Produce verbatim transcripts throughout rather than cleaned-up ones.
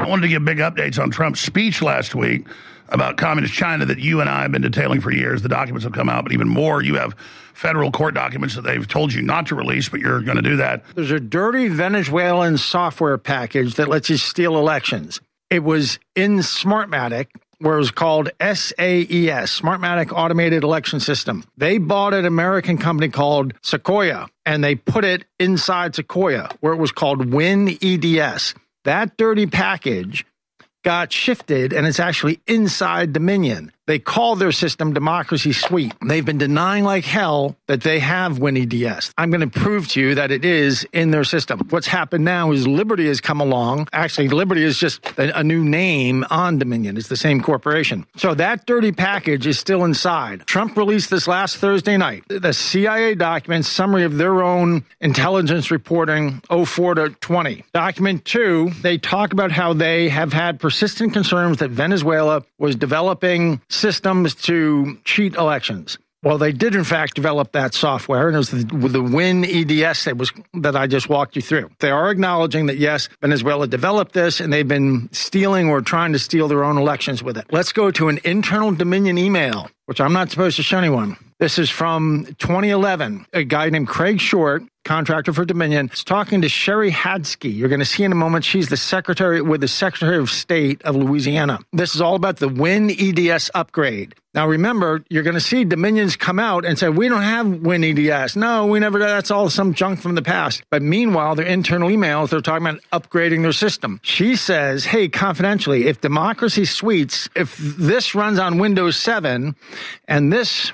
I wanted to give big updates on Trump's speech last week about communist China that you and I have been detailing for years. The documents have come out, but even more, you have federal court documents that they've told you not to release, but you're going to do that. There's a dirty Venezuelan software package that lets you steal elections. It was in Smartmatic, where it was called S A E S, Smartmatic Automated Election System. They bought an American company called Sequoia, and they put it inside Sequoia, where it was called WinEDS. That dirty package got shifted, and it's actually inside Dominion. They call their system Democracy Suite. They've been denying like hell that they have WinEDS. I'm going to prove to you that it is in their system. What's happened now is Liberty has come along. Actually, Liberty is just a, a new name on Dominion. It's the same corporation. So that dirty package is still inside. Trump released this last Thursday night, the C I A document summary of their own intelligence reporting oh four to twenty. Document two, they talk about how they have had persistent concerns that Venezuela was developing systems to cheat elections. Well, they did, in fact, develop that software, and it was the, the WinEDS that was that I just walked you through. They are acknowledging that, yes, Venezuela developed this, and they've been stealing or trying to steal their own elections with it. Let's go to an internal Dominion email, which I'm not supposed to show anyone. This is from twenty eleven. A guy named Craig Short, contractor for Dominion, is talking to Sherry Hadsky. You're going to see in a moment. She's the secretary with the Secretary of State of Louisiana. This is all about the WinEDS upgrade. Now, remember, you're going to see Dominions come out and say, we don't have WinEDS. No, we never, that's all some junk from the past. But meanwhile, their internal emails, they're talking about upgrading their system. She says, hey, confidentially, if Democracy Suites, if this runs on Windows seven and this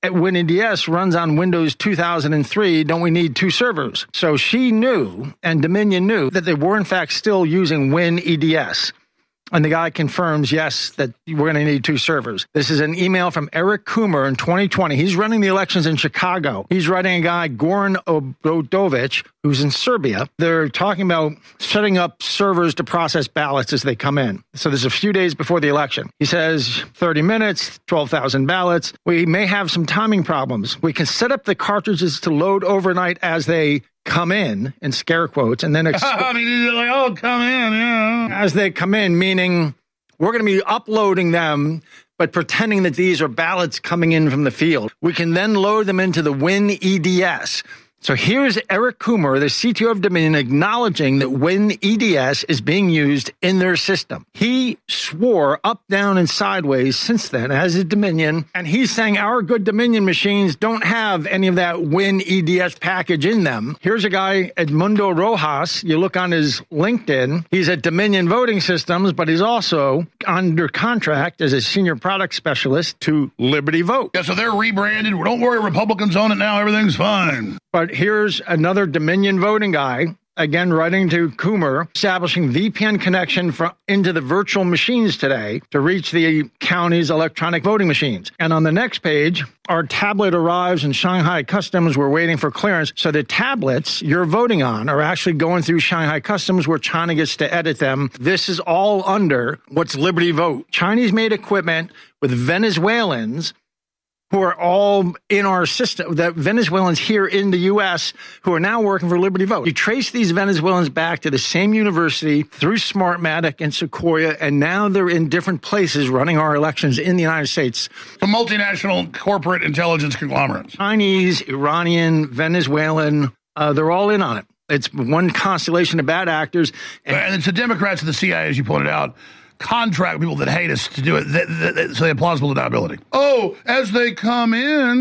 WinEDS runs on Windows two thousand three, don't we need two servers? So she knew, and Dominion knew, that they were in fact still using WinEDS. And the guy confirms, yes, that we're going to need two servers. This is an email from Eric Coomer in twenty twenty. He's running the elections in Chicago. He's writing a guy, Goran Obradovic, who's in Serbia. They're talking about setting up servers to process ballots as they come in. So this is a few days before the election. He says thirty minutes, twelve thousand ballots. We may have some timing problems. We can set up the cartridges to load overnight as they come in, in scare quotes, and then... Exp- I mean, like, oh, come in, yeah. As they come in, meaning we're going to be uploading them, but pretending that these are ballots coming in from the field. We can then load them into the WinEDS. So here's Eric Coomer, the C T O of Dominion, acknowledging that WinEDS is being used in their system. He swore up, down, and sideways since then as a Dominion, and he's saying our good Dominion machines don't have any of that WinEDS package in them. Here's a guy, Edmundo Rojas. You look on his LinkedIn. He's at Dominion Voting Systems, but he's also under contract as a senior product specialist to Liberty Vote. Yeah, so they're rebranded. Don't worry, Republicans own it now. Everything's fine. But here's another Dominion voting guy, again, writing to Coomer, establishing V P N connection for, into the virtual machines today to reach the county's electronic voting machines. And on the next page, our tablet arrives in Shanghai Customs. We're waiting for clearance. So the tablets you're voting on are actually going through Shanghai Customs where China gets to edit them. This is all under what's Liberty Vote. Chinese-made equipment with Venezuelans who are all in our system, the Venezuelans here in the U S who are now working for Liberty Vote. You trace these Venezuelans back to the same university through Smartmatic and Sequoia, and now they're in different places running our elections in the United States. The multinational corporate intelligence conglomerates. Chinese, Iranian, Venezuelan, uh, they're all in on it. It's one constellation of bad actors. And, and it's the Democrats and the C I A, as you pointed out, contract people that hate us to do it, th- th- th- so they have plausible deniability. Oh, as they come in,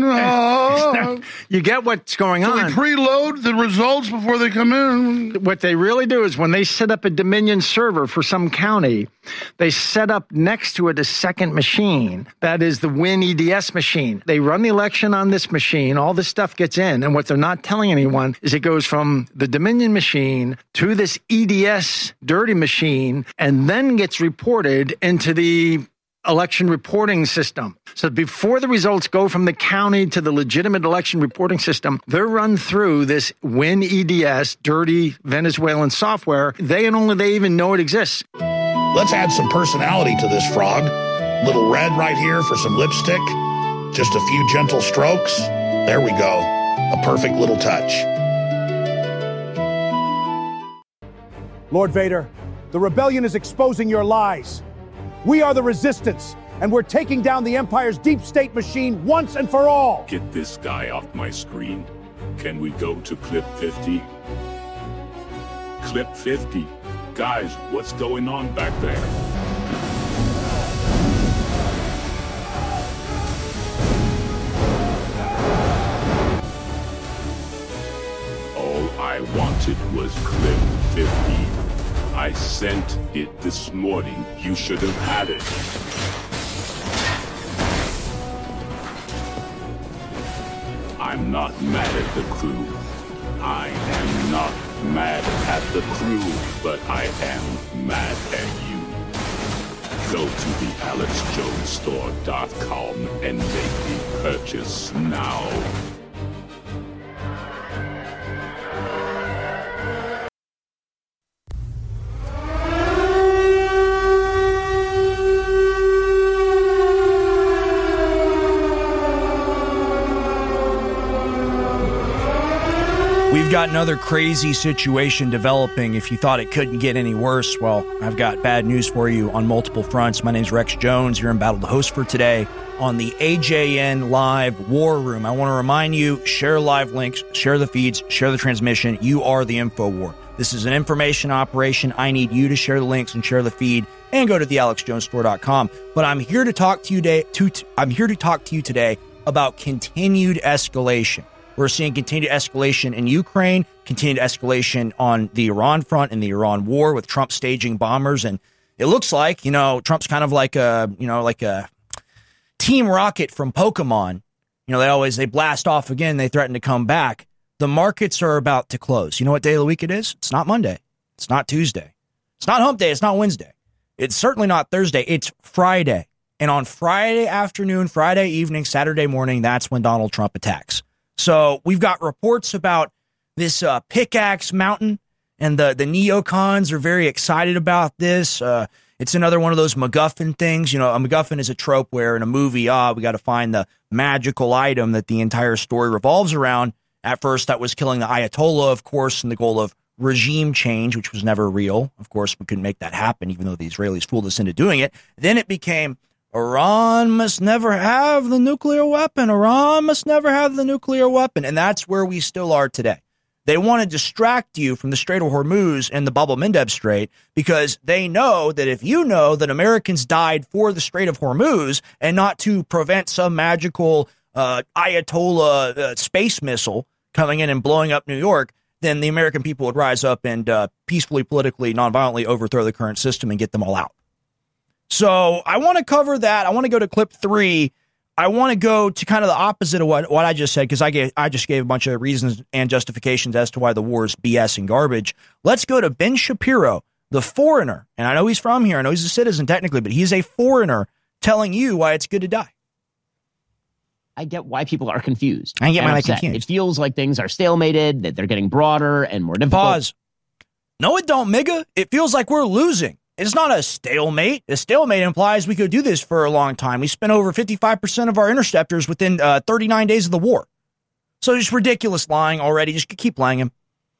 oh. You get what's going so on. We preload the results before they come in. What they really do is when they set up a Dominion server for some county, they set up next to it a second machine. That is the WinEDS machine. They run the election on this machine. All this stuff gets in. And what they're not telling anyone is it goes from the Dominion machine to this E D S dirty machine and then gets reported into the election reporting system. So before the results go from the county to the legitimate election reporting system, they're run through this WinEDS dirty Venezuelan software. They and only they even know it exists. Let's add some personality to this frog. Little red right here for some lipstick. Just a few gentle strokes. There we go. A perfect little touch. Lord Vader, The rebellion is exposing your lies. We are the resistance, and we're taking down the Empire's deep state machine once and for all. Get this guy off my screen. Can we go to clip fifty? Clip fifty. Guys, what's going on back there? All I wanted was clip fifty. I sent it this morning. You should have had it. I'm not mad at the crew. I am not mad at the crew, but I am mad at you. Go to the alex jones store dot com and make the purchase now. We've got another crazy situation developing. If you thought it couldn't get any worse, well, I've got bad news for you on multiple fronts. My name's Rex Jones. You're in battle to host for today on the A J N Live War Room. I want to remind you, share live links, share the feeds, share the transmission. You are the info war. This is an information operation. I need you to share the links and share the feed and go to the alex jones store dot com. But I'm here to talk to you today. To, I'm here to talk to you today about continued escalation. We're seeing continued escalation in Ukraine, continued escalation on the Iran front in the Iran war with Trump staging bombers. And it looks like, you know, Trump's kind of like a, you know, like a Team Rocket from Pokemon. You know, they always, they blast off again. They threaten to come back. The markets are about to close. You know what day of the week it is? It's not Monday. It's not Tuesday. It's not hump day. It's not Wednesday. It's certainly not Thursday. It's Friday. And on Friday afternoon, Friday evening, Saturday morning, that's when Donald Trump attacks. So we've got reports about this uh, Pickaxe Mountain, and the, the neocons are very excited about this. Uh, it's another one of those MacGuffin things. You know, a MacGuffin is a trope where in a movie, ah, we got to find the magical item that the entire story revolves around. At first, that was killing the Ayatollah, of course, and the goal of regime change, which was never real. Of course, we couldn't make that happen, even though the Israelis fooled us into doing it. Then it became Iran must never have the nuclear weapon. Iran must never have the nuclear weapon. And that's where we still are today. They want to distract you from the Strait of Hormuz and the Bab el-Mandeb Strait because they know that if you know that Americans died for the Strait of Hormuz and not to prevent some magical uh, Ayatollah uh, space missile coming in and blowing up New York, then the American people would rise up and uh, peacefully, politically, nonviolently overthrow the current system and get them all out. So I want to cover that. I want to go to clip three. I want to go to kind of the opposite of what, what I just said, because I gave I just gave a bunch of reasons and justifications as to why the war is B S and garbage. Let's go to Ben Shapiro, the foreigner. And I know he's from here. I know he's a citizen technically, but he's a foreigner telling you why it's good to die. I get why people are confused. I get why they're upset. confused. It feels like things are stalemated, that they're getting broader and more difficult. Pause. No, it don't, Miga. It feels like we're losing. It's not a stalemate. A stalemate implies we could do this for a long time. We spent over fifty-five percent of our interceptors within uh, thirty-nine days of the war. So just ridiculous lying already. Just keep lying him.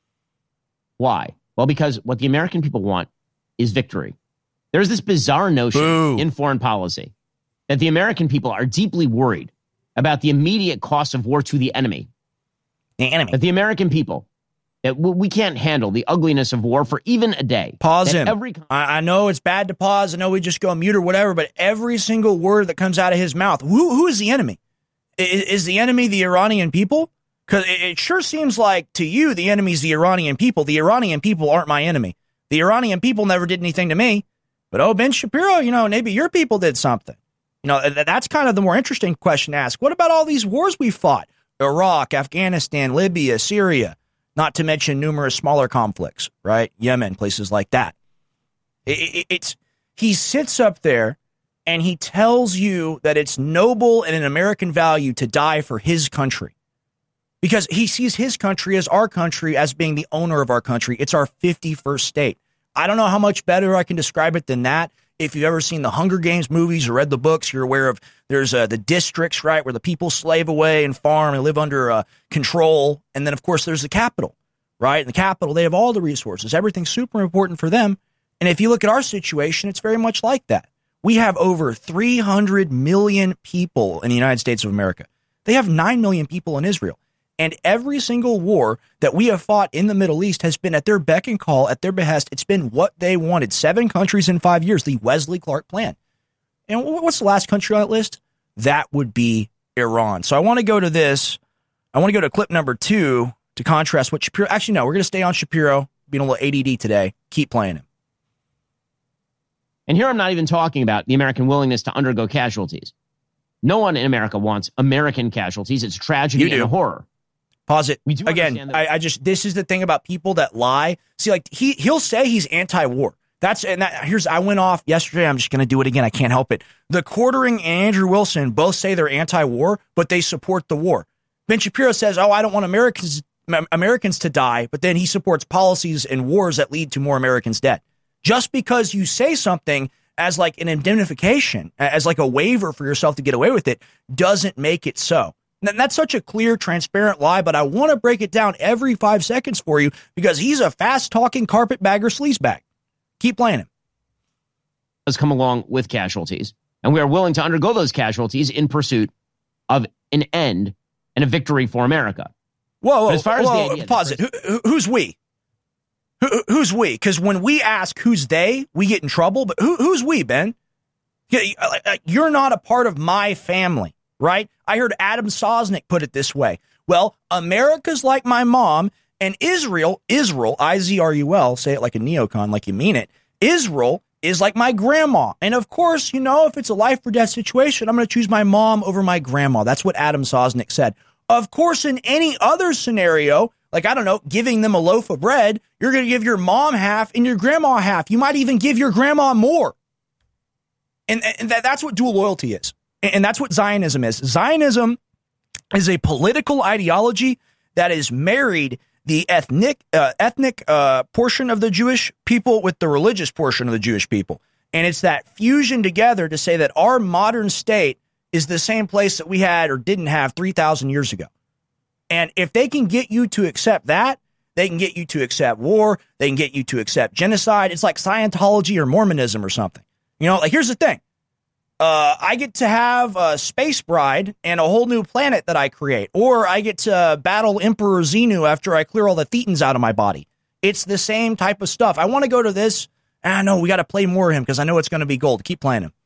Why? Well, because what the American people want is victory. There's this bizarre notion Boo. in foreign policy that the American people are deeply worried about the immediate cost of war to the enemy. The enemy. That the American people, that we can't handle the ugliness of war for even a day. Pause that him. Every... I, I know it's bad to pause. I know we just go mute or whatever, but every single word that comes out of his mouth, who, who is the enemy? Is, is the enemy the Iranian people? Because it, it sure seems like to you the enemy is the Iranian people. The Iranian people aren't my enemy. The Iranian people never did anything to me. But, oh, Ben Shapiro, you know, maybe your people did something. You know, th- that's kind of the more interesting question to ask. What about all these wars we fought? Iraq, Afghanistan, Libya, Syria. Not to mention numerous smaller conflicts, right? Yemen, places like that. It, it, it's he sits up there and he tells you that it's noble and an American value to die for his country. Because he sees his country as our country, as being the owner of our country. It's our fifty-first state. I don't know how much better I can describe it than that. If you've ever seen the Hunger Games movies or read the books, you're aware of there's uh, the districts, right, where the people slave away and farm and live under uh, control. And then, of course, there's the capital, right? In the capital, they have all the resources. Everything's super important for them. And if you look at our situation, it's very much like that. We have over three hundred million people in the United States of America. They have nine million people in Israel. And every single war that we have fought in the Middle East has been at their beck and call, at their behest. It's been what they wanted. Seven countries in five years, the Wesley Clark plan. And what's the last country on that list? That would be Iran. So I want to go to this. I want to go to clip number two to contrast what Shapiro. Actually, no, we're going to stay on Shapiro, being a little A D D today. Keep playing him. And here I'm not even talking about the American willingness to undergo casualties. No one in America wants American casualties. It's tragedy and horror. Pause it. We do Again, I, I just, this is the thing about people that lie. See, like, he, he'll say he's anti-war. That's, and that, here's, I went off yesterday. I'm just going to do it again. I can't help it. The Quartering and Andrew Wilson both say they're anti-war, but they support the war. Ben Shapiro says, oh, I don't want Americans, Americans to die, but then he supports policies and wars that lead to more Americans dead. Just because you say something as like an indemnification, as like a waiver for yourself to get away with it, doesn't make it so. And that's such a clear, transparent lie, but I want to break it down every five seconds for you because he's a fast-talking carpetbagger sleazebag. Keep playing him. Has come along with casualties, and we are willing to undergo those casualties in pursuit of an end and a victory for America. Whoa, whoa, as far as whoa, the idea, pause it. Who, who's we? Who, who's we? Because when we ask who's they, we get in trouble. But who, who's we, Ben? You're not a part of my family, right? I heard Adam Sosnick put it this way. Well, America's like my mom, and Israel, Israel, I Z R U L, say it like a neocon, like you mean it. Israel is like my grandma. And of course, you know, if it's a life or death situation, I'm going to choose my mom over my grandma. That's what Adam Sosnick said. Of course, in any other scenario, like, I don't know, giving them a loaf of bread, you're going to give your mom half and your grandma half. You might even give your grandma more. And, and that, that's what dual loyalty is. And, and that's what Zionism is. Zionism is a political ideology that is married the ethnic uh, ethnic uh, portion of the Jewish people with the religious portion of the Jewish people. And it's that fusion together to say that our modern state is the same place that we had or didn't have three thousand years ago. And if they can get you to accept that, they can get you to accept war. They can get you to accept genocide. It's like Scientology or Mormonism or something. You know, like, here's the thing. Uh, I get to have a space bride and a whole new planet that I create. Or I get to battle Emperor Xenu after I clear all the thetans out of my body. It's the same type of stuff. I want to go to this. Ah, no, we got to play more of him because I know it's going to be gold. Keep playing him.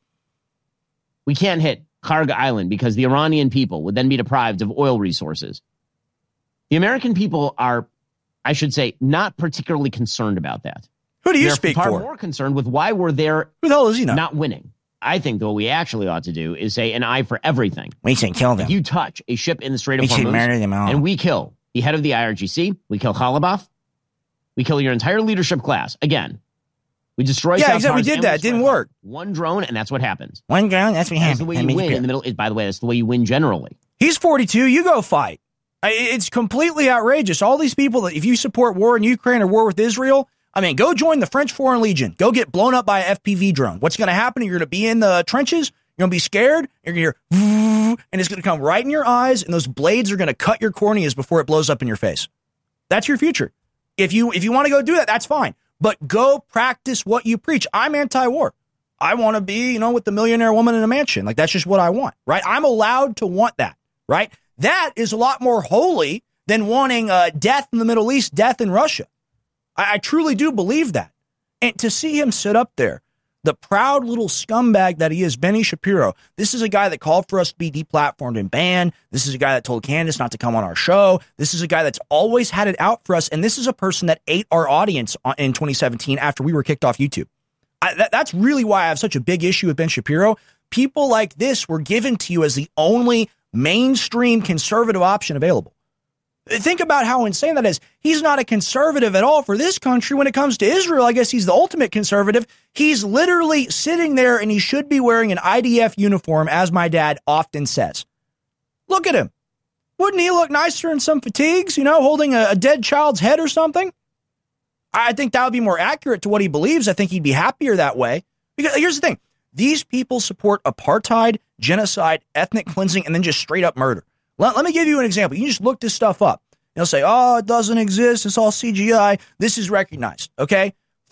We can't hit Kharga Island because the Iranian people would then be deprived of oil resources. The American people are, I should say, not particularly concerned about that. Who do you They're speak far for? more concerned with why we're there. Who the hell is he not? Not winning. I think that what we actually ought to do is say an eye for everything. We should kill them. If you touch a ship in the Strait of we should Hormuz, murder them all. And we kill the head of the I R G C, we kill Khalibaf, we kill your entire leadership class. Again, we destroy Yeah, South exactly. We Mars did that. It didn't work. One drone, and that's what happens. One drone, that's what happens. That's the way you win in the middle. By the way, that's the way you win generally. He's forty-two. You go fight. It's completely outrageous. All these people that if you support war in Ukraine or war with Israel, I mean, go join the French Foreign Legion. Go get blown up by an F P V drone. What's going to happen? You're going to be in the trenches. You're going to be scared. You're going to hear, and it's going to come right in your eyes, and those blades are going to cut your corneas before it blows up in your face. That's your future. If you if you want to go do that, that's fine. But go practice what you preach. I'm anti-war. I want to be, you know, with the millionaire woman in a mansion. Like, that's just what I want, right? I'm allowed to want that, right? That is a lot more holy than wanting uh, death in the Middle East, death in Russia. I, I truly do believe that. And to see him sit up there, the proud little scumbag that he is, Benny Shapiro, this is a guy that called for us to be deplatformed and banned. This is a guy that told Candace not to come on our show. This is a guy that's always had it out for us. And this is a person that ate our audience in twenty seventeen after we were kicked off YouTube. I, that, that's really why I have such a big issue with Ben Shapiro. People like this were given to you as the only mainstream conservative option available. Think about how insane that is. He's not a conservative at all for this country. When it comes to Israel, I guess he's the ultimate conservative. He's literally sitting there and he should be wearing an I D F uniform, as my dad often says. Look at him. Wouldn't he look nicer in some fatigues, you know, holding a, a dead child's head or something? I think that would be more accurate to what he believes. I think he'd be happier that way. Because here's the thing. These people support apartheid, genocide, ethnic cleansing, and then just straight up murder. Let, let me give you an example. You can just look this stuff up. They'll say, oh, it doesn't exist. It's all C G I. This is recognized. Okay.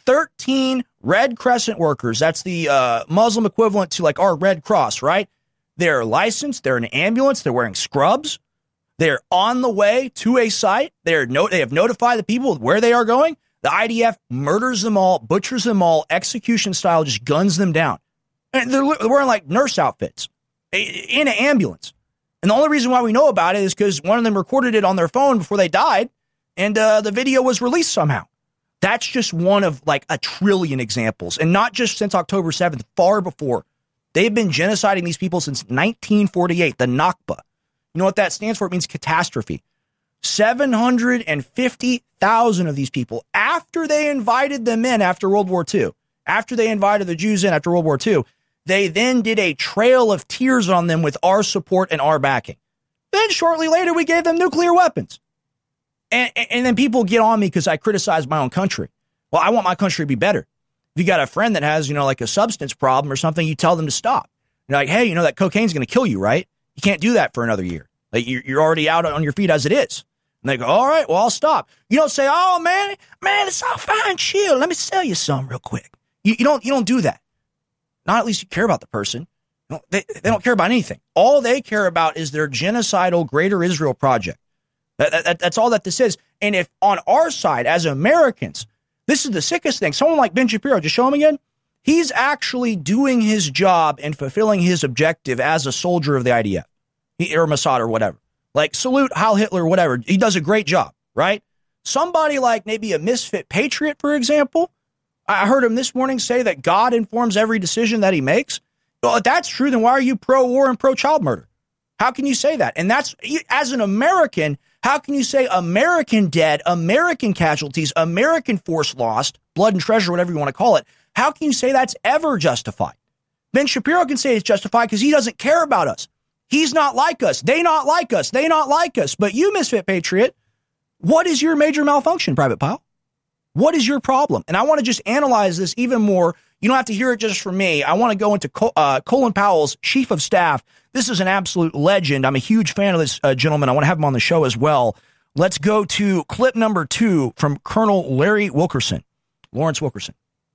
thirteen Red Crescent workers. That's the uh, Muslim equivalent to like our Red Cross, right? They're licensed. They're in an ambulance. They're wearing scrubs. They're on the way to a site. They're no, they have notified the people where they are going. The I D F murders them all, butchers them all, execution style, just guns them down. And they're wearing like nurse outfits in an ambulance. And the only reason why we know about it is because one of them recorded it on their phone before they died, and uh, the video was released somehow. That's just one of like a trillion examples, and not just since October seventh, far before. They've been genociding these people since nineteen forty-eight, the Nakba. You know what that stands for? It means catastrophe. seven hundred fifty thousand of these people, after they invited them in after World War Two, after they invited the Jews in after World War Two, they then did a trail of tears on them with our support and our backing. Then shortly later, we gave them nuclear weapons. And, and then people get on me because I criticize my own country. Well, I want my country to be better. If you got a friend that has, you know, like a substance problem or something, you tell them to stop. You're like, hey, you know, that cocaine's going to kill you, right? You can't do that for another year. Like you're, you're already out on your feet as it is. And they go, all right, well, I'll stop. You don't say, oh, man, man, it's all fine, chill. Let me sell you some real quick. You, you don't you don't do that. Not at least you care about the person. No, they, they don't care about anything. All they care about is their genocidal Greater Israel project. That, that, that's all that this is. And if on our side, as Americans, this is the sickest thing. Someone like Ben Shapiro, just show him again. He's actually doing his job and fulfilling his objective as a soldier of the I D F or Mossad or whatever. Like, salute Heil Hitler, whatever. He does a great job, right? Somebody like maybe a misfit patriot, for example. I heard him this morning say that God informs every decision that he makes. Well, if that's true, then why are you pro-war and pro-child murder? How can you say that? And that's, as an American, how can you say American dead, American casualties, American force lost, blood and treasure, whatever you want to call it? How can you say that's ever justified? Ben Shapiro can say it's justified because he doesn't care about us. He's not like us. They not like us. They not like us. But you, misfit patriot, what is your major malfunction, Private Pile? What is your problem? And I want to just analyze this even more. You don't have to hear it just from me. I want to go into Col- uh, Colin Powell's chief of staff. This is an absolute legend. I'm a huge fan of this uh, gentleman. I want to have him on the show as well. Let's go to clip number two from Colonel Larry Wilkerson, Lawrence Wilkerson.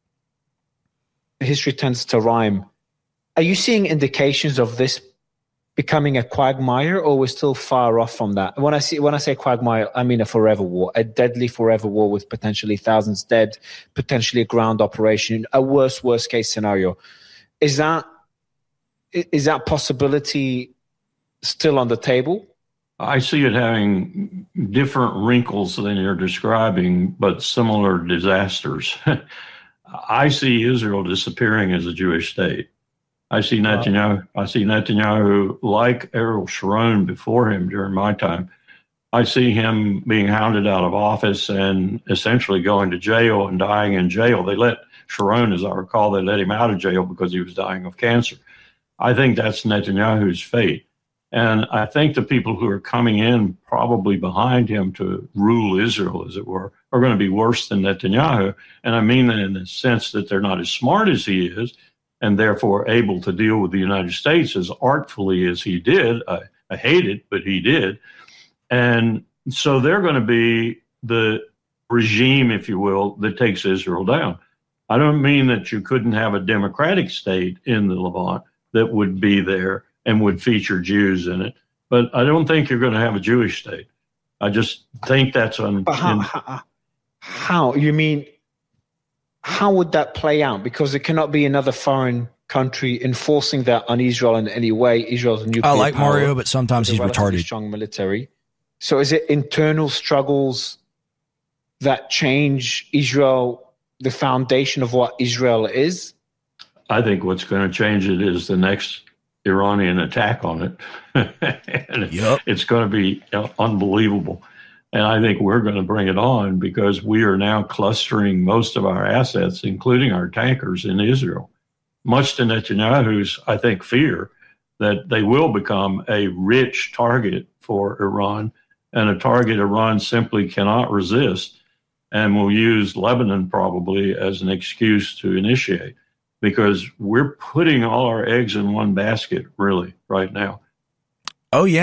History tends to rhyme. Are you seeing indications of this becoming a quagmire, or we're still far off from that? When I see when I say quagmire, I mean a forever war, a deadly forever war with potentially thousands dead, potentially a ground operation, a worst worst case scenario. Is that is that possibility still on the table? I see it having different wrinkles than you're describing, but similar disasters. I see Israel disappearing as a Jewish state. I see Netanyahu. I see Netanyahu like Ariel Sharon before him during my time. I see him being hounded out of office and essentially going to jail and dying in jail. They let Sharon, as I recall, they let him out of jail because he was dying of cancer. I think that's Netanyahu's fate. And I think the people who are coming in probably behind him to rule Israel, as it were, are going to be worse than Netanyahu. And I mean that in the sense that they're not as smart as he is, and therefore able to deal with the United States as artfully as he did. I, I hate it, but he did. And so they're going to be the regime, if you will, that takes Israel down. I don't mean that you couldn't have a democratic state in the Levant that would be there and would feature Jews in it, but I don't think you're going to have a Jewish state. I just think that's un- but how, how, how? You mean, how would that play out? Because there cannot be another foreign country enforcing that on Israel in any way. Israel's a nuclear I like power, Mario, but sometimes he's retarded. Strong military. So is it internal struggles that change Israel, the foundation of what Israel is? I think what's going to change it is the next Iranian attack on it. and yep. It's going to be unbelievable. And I think we're going to bring it on because we are now clustering most of our assets, including our tankers, in Israel, much to Netanyahu's, I think, fear that they will become a rich target for Iran and a target Iran simply cannot resist and will use Lebanon probably as an excuse to initiate, because we're putting all our eggs in one basket, really, right now. Oh, yeah.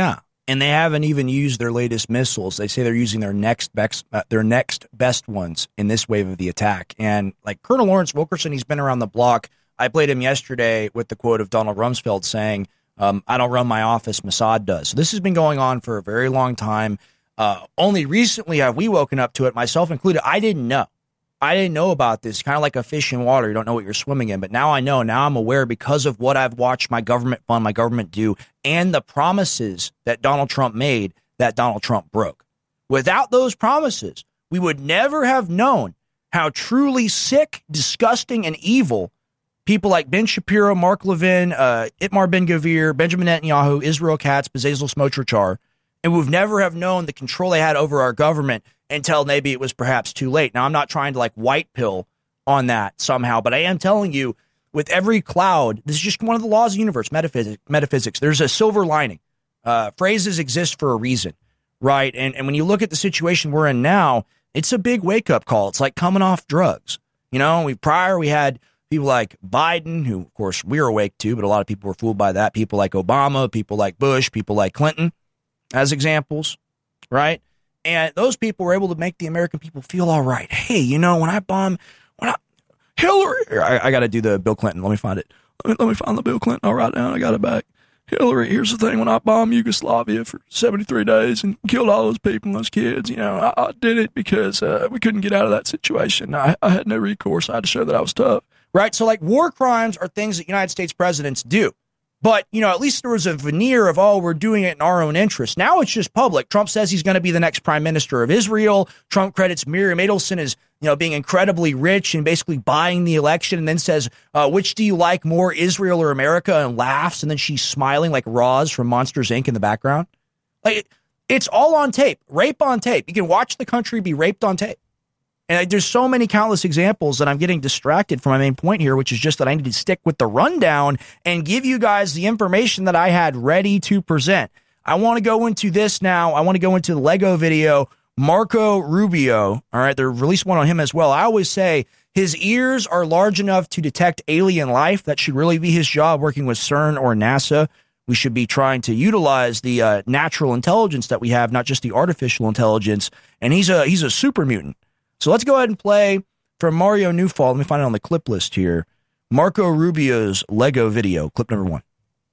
and they haven't even used their latest missiles. They say they're using their next best, uh, their next best ones in this wave of the attack. And like Colonel Lawrence Wilkerson, he's been around the block. I played him yesterday with the quote of Donald Rumsfeld saying, um, I don't run my office, Mossad does. So this has been going on for a very long time. Uh, only recently have we woken up to it, myself included. I didn't know. I didn't know about this. Kind of like a fish in water. You don't know what you're swimming in. But now I know. Now I'm aware because of what I've watched my government fund, my government do, and the promises that Donald Trump made that Donald Trump broke. Without those promises, we would never have known how truly sick, disgusting, and evil people like Ben Shapiro, Mark Levin, uh, Itamar Ben-Gvir, Benjamin Netanyahu, Israel Katz, Bezalel Smotrich are. And we've never have known the control they had over our government until maybe it was perhaps too late. Now, I'm not trying to like white pill on that somehow, but I am telling you, with every cloud, this is just one of the laws of the universe, metaphysics. metaphysics. There's a silver lining. Uh, phrases exist for a reason, right? And, and when you look at the situation we're in now, it's a big wake-up call. It's like coming off drugs. You know, we prior we had people like Biden, who, of course, we were awake to, but a lot of people were fooled by that. People like Obama, people like Bush, people like Clinton as examples, right? And those people were able to make the American people feel all right. Hey, you know, when I bomb, when I, Hillary, I, I got to do the Bill Clinton. Let me find it. Let me, let me find the Bill Clinton. I'll write down. I got it back. Hillary, here's the thing. When I bombed Yugoslavia for seventy-three days and killed all those people and those kids, you know, I, I did it because uh, we couldn't get out of that situation. I, I had no recourse. I had to show that I was tough. Right? So, like, war crimes are things that United States presidents do. But, you know, at least there was a veneer of, oh, we're doing it in our own interest. Now it's just public. Trump says he's going to be the next prime minister of Israel. Trump credits Miriam Adelson as, you know, being incredibly rich and basically buying the election, and then says, uh, which do you like more, Israel or America, and laughs. And then she's smiling like Roz from Monsters, Incorporated in the background. Like, it's all on tape. Rape on tape. You can watch the country be raped on tape. And there's so many countless examples that I'm getting distracted from my main point here, which is just that I need to stick with the rundown and give you guys the information that I had ready to present. I want to go into this now. I want to go into the Lego video. Marco Rubio, all right, they released one on him as well. I always say his ears are large enough to detect alien life. That should really be his job, working with CERN or NASA. We should be trying to utilize the uh, natural intelligence that we have, not just the artificial intelligence. And he's a he's a super mutant. So let's go ahead and play from Mario Newfall. Let me find it on the clip list here. Marco Rubio's Lego video, clip number one.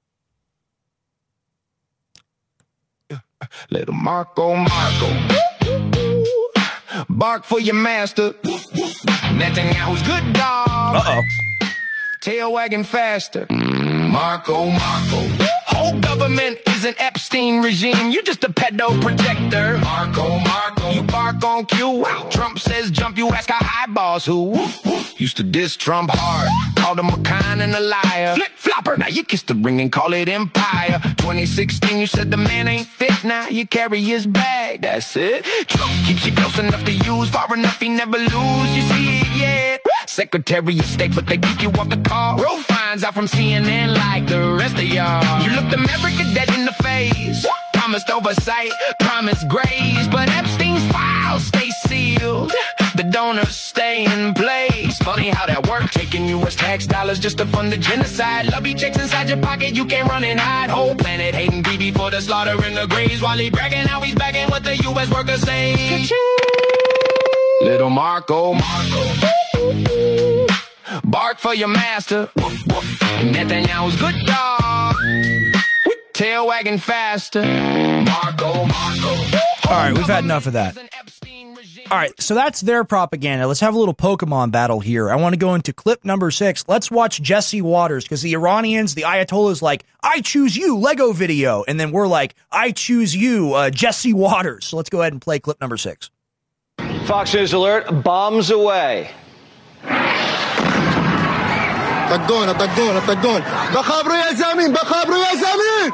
Little Marco, Marco. Bark for your master. Netanyahu's good dog. Uh-oh. Tail wagging faster. Marco, Marco. Whole government is an Epstein regime. You're just a pedo protector. Marco, Marco. You bark on cue. Trump says jump, you ask our high boss who. Used to diss Trump hard. Called him a con and a liar. Flip flopper. Now you kiss the ring and call it empire. twenty sixteen, you said the man ain't fit. Now you carry his bag. That's it. Trump keeps you close enough to use. Far enough he never lose. You see it yet? Secretary of State, but they kick you off the car. Roll finds out from C N N like the rest of y'all. You looked America dead in the face. Promised oversight, promised grace, but Epstein's files stay sealed. The donors stay in place. Funny how that works. Taking U S tax dollars just to fund the genocide. Lobby checks inside your pocket, you can't run and hide. Whole planet hating B B for the slaughter in the graves. While he bragging how he's backing what the U S workers say. Little Marco, Marco. Bark for your master. Woof, woof. Netanyahu's good dog. Tail wagging faster. Marco, Marco. All right, we've had enough of that. All right, so that's their propaganda. Let's have a little Pokemon battle here. I want to go into clip number six. Let's watch Jesse Waters, because the Iranians, the Ayatollahs, like, I choose you, Lego video. And then we're like, I choose you, uh, Jesse Waters. So let's go ahead and play clip number six. Fox News alert, bombs away. طقون طقون طقون بخابروا يا زمين بخابروا يا زمين.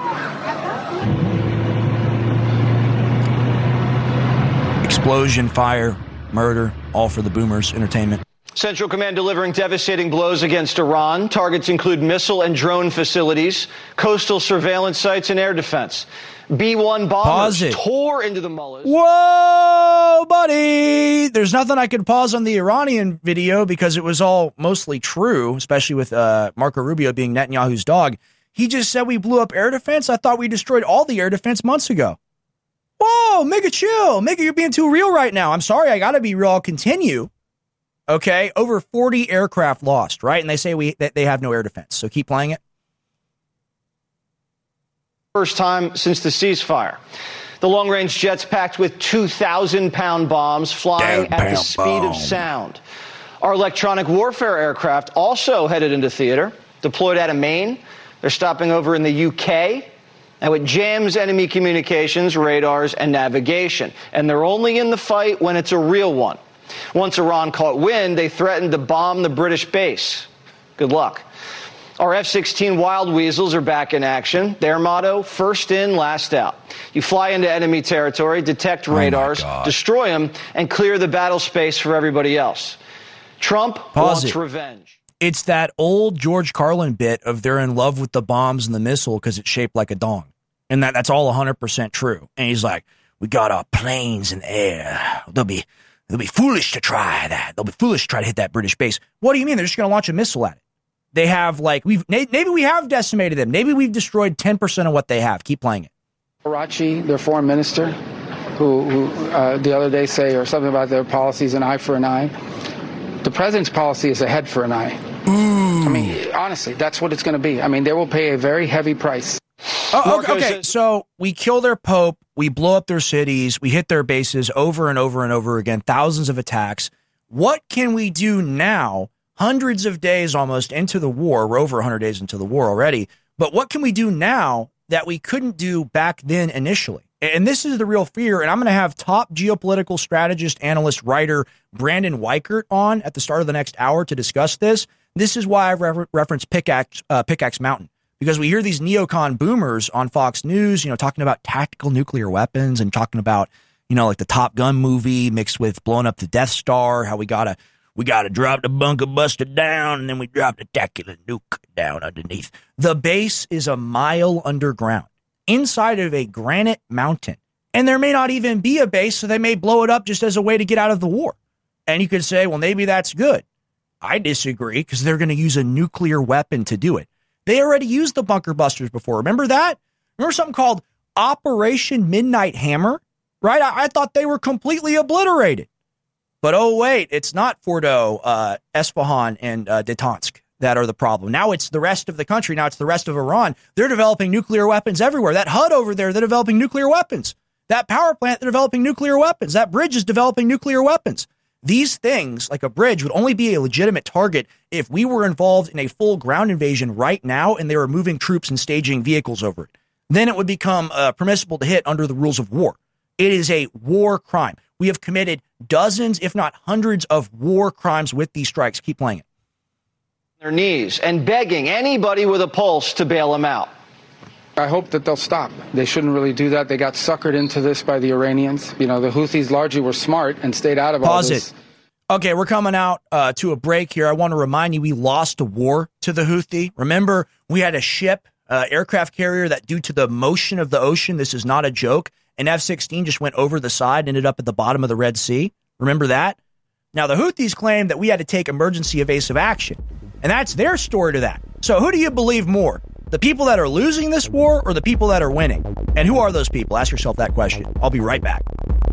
Explosion, fire, murder, all for the boomers entertainment. Central Command delivering devastating blows against Iran. Targets include missile and drone facilities, coastal surveillance sites, and air defense. B one bombers tore into the mullahs. Whoa, buddy! There's nothing I could pause on the Iranian video because it was all mostly true, especially with uh, Marco Rubio being Netanyahu's dog. He just said we blew up air defense. I thought we destroyed all the air defense months ago. Whoa, Mega, chill. Mega, you're being too real right now. I'm sorry, I got to be real. I'll continue. Okay, over forty aircraft lost, right? And they say we that they have no air defense. So keep playing it. First time since the ceasefire. The long-range jets packed with two thousand pound bombs flying Damn at the speed bomb. of sound. Our electronic warfare aircraft also headed into theater, deployed out of Maine. They're stopping over in the U K. Now it jams enemy communications, radars, and navigation. And they're only in the fight when it's a real one. Once Iran caught wind, they threatened to bomb the British base. Good luck. Our F sixteen Wild Weasels are back in action. Their motto, first in, last out. You fly into enemy territory, detect radars, oh destroy them, and clear the battle space for everybody else. Trump Pause wants it. revenge. It's that old George Carlin bit of they're in love with the bombs and the missile because it's shaped like a dong. And that, that's all one hundred percent true. And he's like, we got our planes in the air. They'll be, they'll be foolish to try that. They'll be foolish to try to hit that British base. What do you mean? They're just going to launch a missile at it. They have like, we've maybe we have decimated them. Maybe we've destroyed ten percent of what they have. Keep playing it. Karachi, their foreign minister, who, who uh, the other day say or something about their policies, an eye for an eye. The president's policy is a head for an eye. Ooh. I mean, honestly, that's what it's going to be. I mean, they will pay a very heavy price. Oh, okay, okay, so we kill their pope, we blow up their cities, we hit their bases over and over and over again, thousands of attacks. What can we do now, hundreds of days almost into the war? We're over one hundred days into the war already. But what can we do now that we couldn't do back then initially? And this is the real fear. And I'm going to have top geopolitical strategist, analyst, writer Brandon Weichert on at the start of the next hour to discuss this. This is why I refer- reference Pickaxe, uh, Pickaxe Mountain. Because we hear these neocon boomers on Fox News, you know, talking about tactical nuclear weapons and talking about, you know, like the Top Gun movie mixed with blowing up the Death Star, how we gotta we gotta drop the bunker buster down and then we drop the tactical nuke down underneath. The base is a mile underground, inside of a granite mountain. And there may not even be a base, so they may blow it up just as a way to get out of the war. And you could say, well, maybe that's good. I disagree, because they're going to use a nuclear weapon to do it. They already used the bunker busters before. Remember that? Remember something called Operation Midnight Hammer? Right? I, I thought they were completely obliterated. But oh, wait, it's not Fordo, uh, Esfahan, and uh, Detansk that are the problem. Now it's the rest of the country. Now it's the rest of Iran. They're developing nuclear weapons everywhere. That H U D over there, they're developing nuclear weapons. That power plant, they're developing nuclear weapons. That bridge is developing nuclear weapons. These things, like a bridge, would only be a legitimate target if we were involved in a full ground invasion right now and they were moving troops and staging vehicles over it. Then it would become uh, permissible to hit under the rules of war. It is a war crime. We have committed dozens, if not hundreds, of war crimes with these strikes. Keep playing it. Their knees and begging anybody with a pulse to bail them out. I hope that they'll stop. They shouldn't really do that. They got suckered into this by the Iranians. You know, the Houthis largely were smart and stayed out of Pause all this. it. Okay, we're coming out uh, to a break here. I want to remind you we lost a war to the Houthi. Remember, we had a ship, uh, aircraft carrier that due to the motion of the ocean, this is not a joke, an F sixteen just went over the side, ended up at the bottom of the Red Sea. Remember that? Now, the Houthis claim that we had to take emergency evasive action, and that's their story to that. So who do you believe more? The people that are losing this war or the people that are winning? And who are those people? Ask yourself that question. I'll be right back.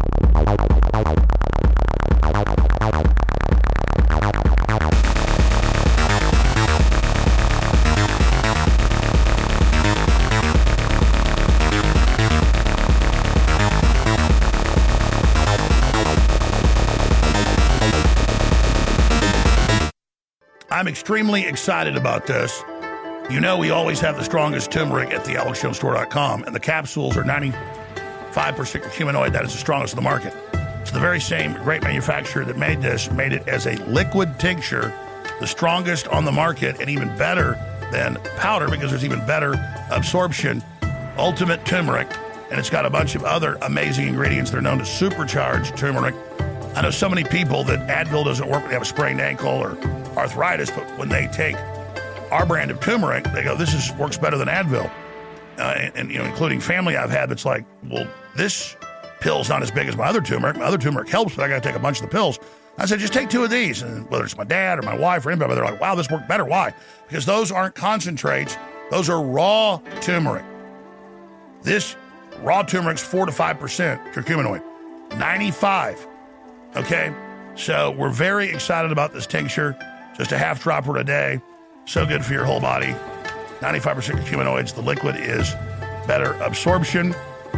I'm extremely excited about this. You know we always have the strongest turmeric at the alex jones store dot com, and the capsules are ninety-five percent curcuminoid. That is the strongest in the market. So the very same great manufacturer that made this made it as a liquid tincture, the strongest on the market and even better than powder because there's even better absorption. Ultimate turmeric, and it's got a bunch of other amazing ingredients that are known to supercharge turmeric. I know so many people that Advil doesn't work when they have a sprained ankle or arthritis, but when they take our brand of turmeric, they go, this is works better than Advil. Uh, and, and, you know, including family I've had that's like, well, this pill's not as big as my other turmeric. My other turmeric helps, but I got to take a bunch of the pills. I said, just take two of these. And whether it's my dad or my wife or anybody, they're like, wow, this worked better. Why? Because those aren't concentrates. Those are raw turmeric. This raw turmeric's four to five percent curcuminoid. ninety-five. Okay? So we're very excited about this tincture. Just a half dropper a day. So good for your whole body. ninety-five percent curcuminoids. The liquid is better absorption.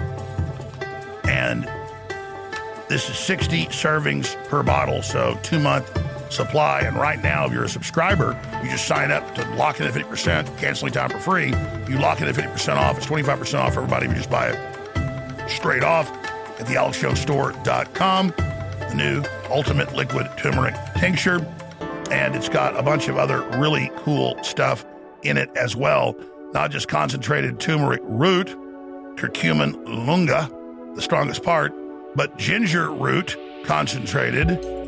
And this is sixty servings per bottle, so two-month supply. And right now, if you're a subscriber, you just sign up to lock in at fifty percent, canceling time for free. You lock in at fifty percent off. It's twenty-five percent off for everybody if you just buy it straight off at the alex jones store dot com. The new Ultimate Liquid Turmeric Tincture. And it's got a bunch of other really cool stuff in it as well. Not just concentrated turmeric root, curcumin lunga, the strongest part, but ginger root concentrated,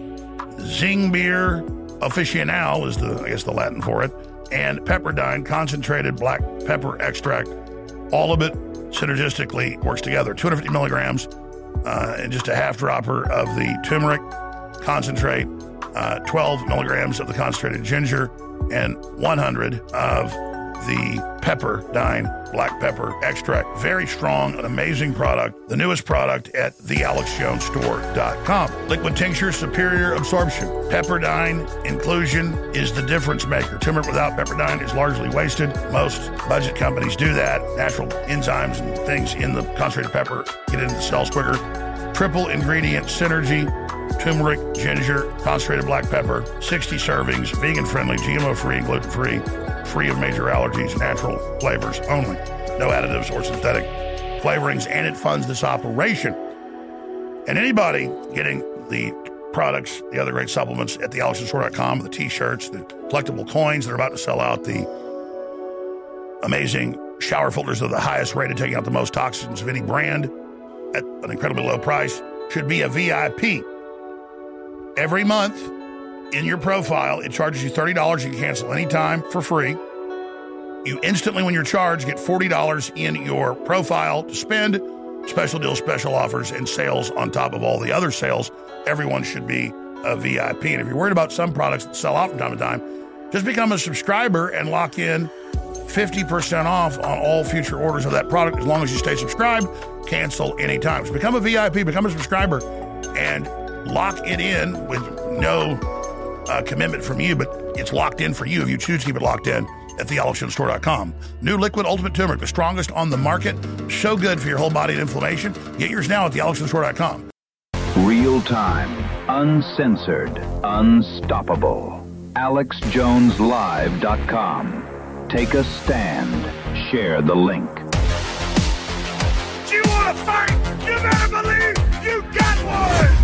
Zingbeer officinal is the, I guess, the Latin for it, and pepperdine concentrated black pepper extract. All of it synergistically works together. two hundred fifty milligrams uh, and just a half dropper of the turmeric concentrate, uh, twelve milligrams of the concentrated ginger, and one hundred of the pepperdine black pepper extract. Very strong, an amazing product. The newest product at the alex jones store dot com. Liquid tincture, superior absorption. Pepperdine inclusion is the difference maker. Turmeric without pepperdine is largely wasted. Most budget companies do that. Natural enzymes and things in the concentrated pepper get into the cells quicker. Triple ingredient synergy. Turmeric, ginger, concentrated black pepper, sixty servings, vegan-friendly, G M O-free, and gluten-free, free of major allergies, natural flavors only. No additives or synthetic flavorings, and it funds this operation. And anybody getting the products, the other great supplements at the alex jones store dot com, the T-shirts, the collectible coins that are about to sell out, the amazing shower filters of the highest rated, taking out the most toxins of any brand at an incredibly low price, should be a V I P. Every month, in your profile, it charges you thirty dollars. You can cancel anytime for free. You instantly, when you're charged, get forty dollars in your profile to spend. Special deals, special offers, and sales on top of all the other sales. Everyone should be a V I P. And if you're worried about some products that sell out from time to time, just become a subscriber and lock in fifty percent off on all future orders of that product as long as you stay subscribed. Cancel anytime. So become a V I P, become a subscriber, and lock it in with no uh, commitment from you, but it's locked in for you if you choose to keep it locked in at the alex jones store dot com. New Liquid Ultimate Turmeric, the strongest on the market. So good for your whole body and inflammation. Get yours now at the alex jones store dot com. Real time, uncensored, unstoppable. alex jones live dot com. Take a stand. Share the link. Do you want to fight? You better believe you got one!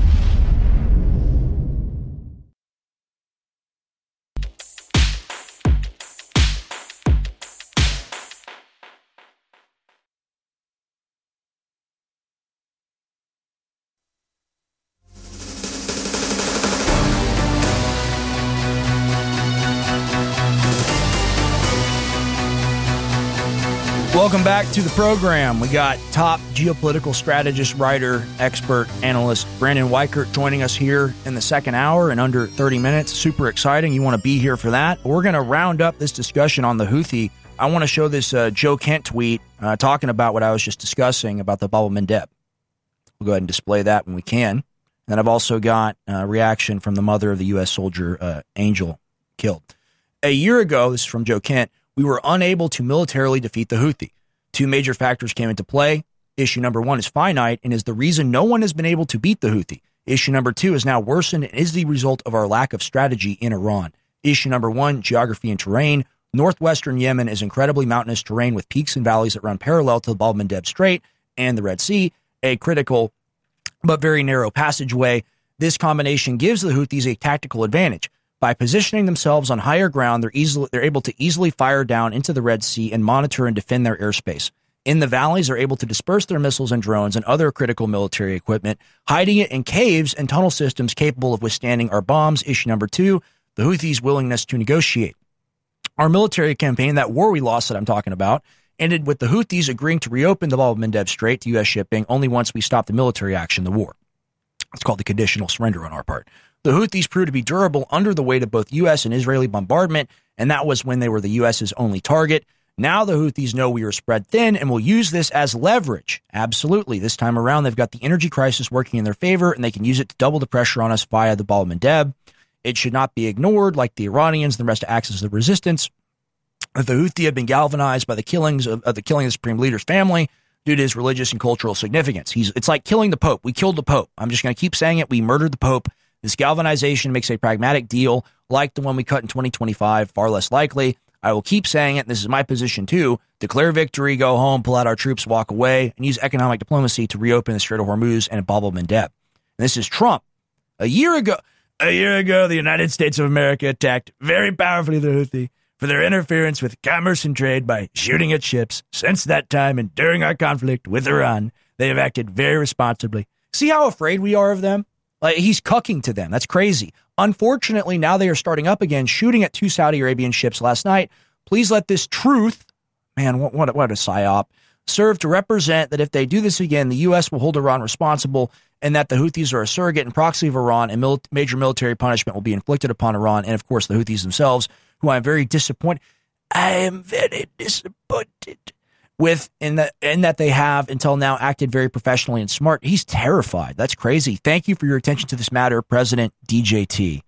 Welcome back to the program. We got top geopolitical strategist, writer, expert, analyst Brandon Weichert joining us here in the second hour in under thirty minutes. Super exciting. You want to be here for that. We're going to round up this discussion on the Houthi. I want to show this uh, Joe Kent tweet uh, talking about what I was just discussing about the Bab el-Mandeb. We'll go ahead and display that when we can. And then I've also got a reaction from the mother of the U S soldier, uh, Angel, killed. A year ago, this is from Joe Kent, we were unable to militarily defeat the Houthi. Two major factors came into play. Issue number one is finite and is the reason no one has been able to beat the Houthi. Issue number two is now worsened and is the result of our lack of strategy in Iran. Issue number one, geography and terrain. Northwestern Yemen is incredibly mountainous terrain with peaks and valleys that run parallel to the Bab el-Mandeb Strait and the Red Sea, a critical but very narrow passageway. This combination gives the Houthis a tactical advantage. By positioning themselves on higher ground, they're easily they're able to easily fire down into the Red Sea and monitor and defend their airspace. In the valleys, they're able to disperse their missiles and drones and other critical military equipment, hiding it in caves and tunnel systems capable of withstanding our bombs. Issue number two, the Houthis' willingness to negotiate. Our military campaign, that war we lost that I'm talking about, ended with the Houthis agreeing to reopen the Bab el-Mandeb Strait to U S shipping only once we stopped the military action, the war. It's called the conditional surrender on our part. The Houthis proved to be durable under the weight of both U S and Israeli bombardment, and that was when they were the U S's only target. Now the Houthis know we are spread thin and will use this as leverage. Absolutely. This time around, they've got the energy crisis working in their favor, and they can use it to double the pressure on us via the Bab el-Mandeb. It should not be ignored, like the Iranians and the rest of Axis of Resistance. The Houthi have been galvanized by the killings of, of the killing of the Supreme Leader's family due to his religious and cultural significance. He's It's like killing the Pope. We killed the Pope. I'm just going to keep saying it. We murdered the Pope. This galvanization makes a pragmatic deal like the one we cut in twenty twenty-five far less likely. I will keep saying it. This is my position too. Declare victory, go home, pull out our troops, walk away, and use economic diplomacy to reopen the Strait of Hormuz and Bab el-Mandeb. And this is Trump. A year ago, a year ago, the United States of America attacked very powerfully the Houthi for their interference with commerce and trade by shooting at ships. Since that time and during our conflict with Iran, they have acted very responsibly. See how afraid we are of them? Like, he's cucking to them. That's crazy. Unfortunately, now they are starting up again, shooting at two Saudi Arabian ships last night. Please let this truth, man, what, what, what a psyop, serve to represent that if they do this again, the U S will hold Iran responsible, and that the Houthis are a surrogate and proxy of Iran, and mil- major military punishment will be inflicted upon Iran, and of course the Houthis themselves, who I'm very disappointed. I am very disappointed with in that in that they have until now acted very professionally and smart. He's terrified. That's crazy. Thank you for your attention to this matter, President D J T.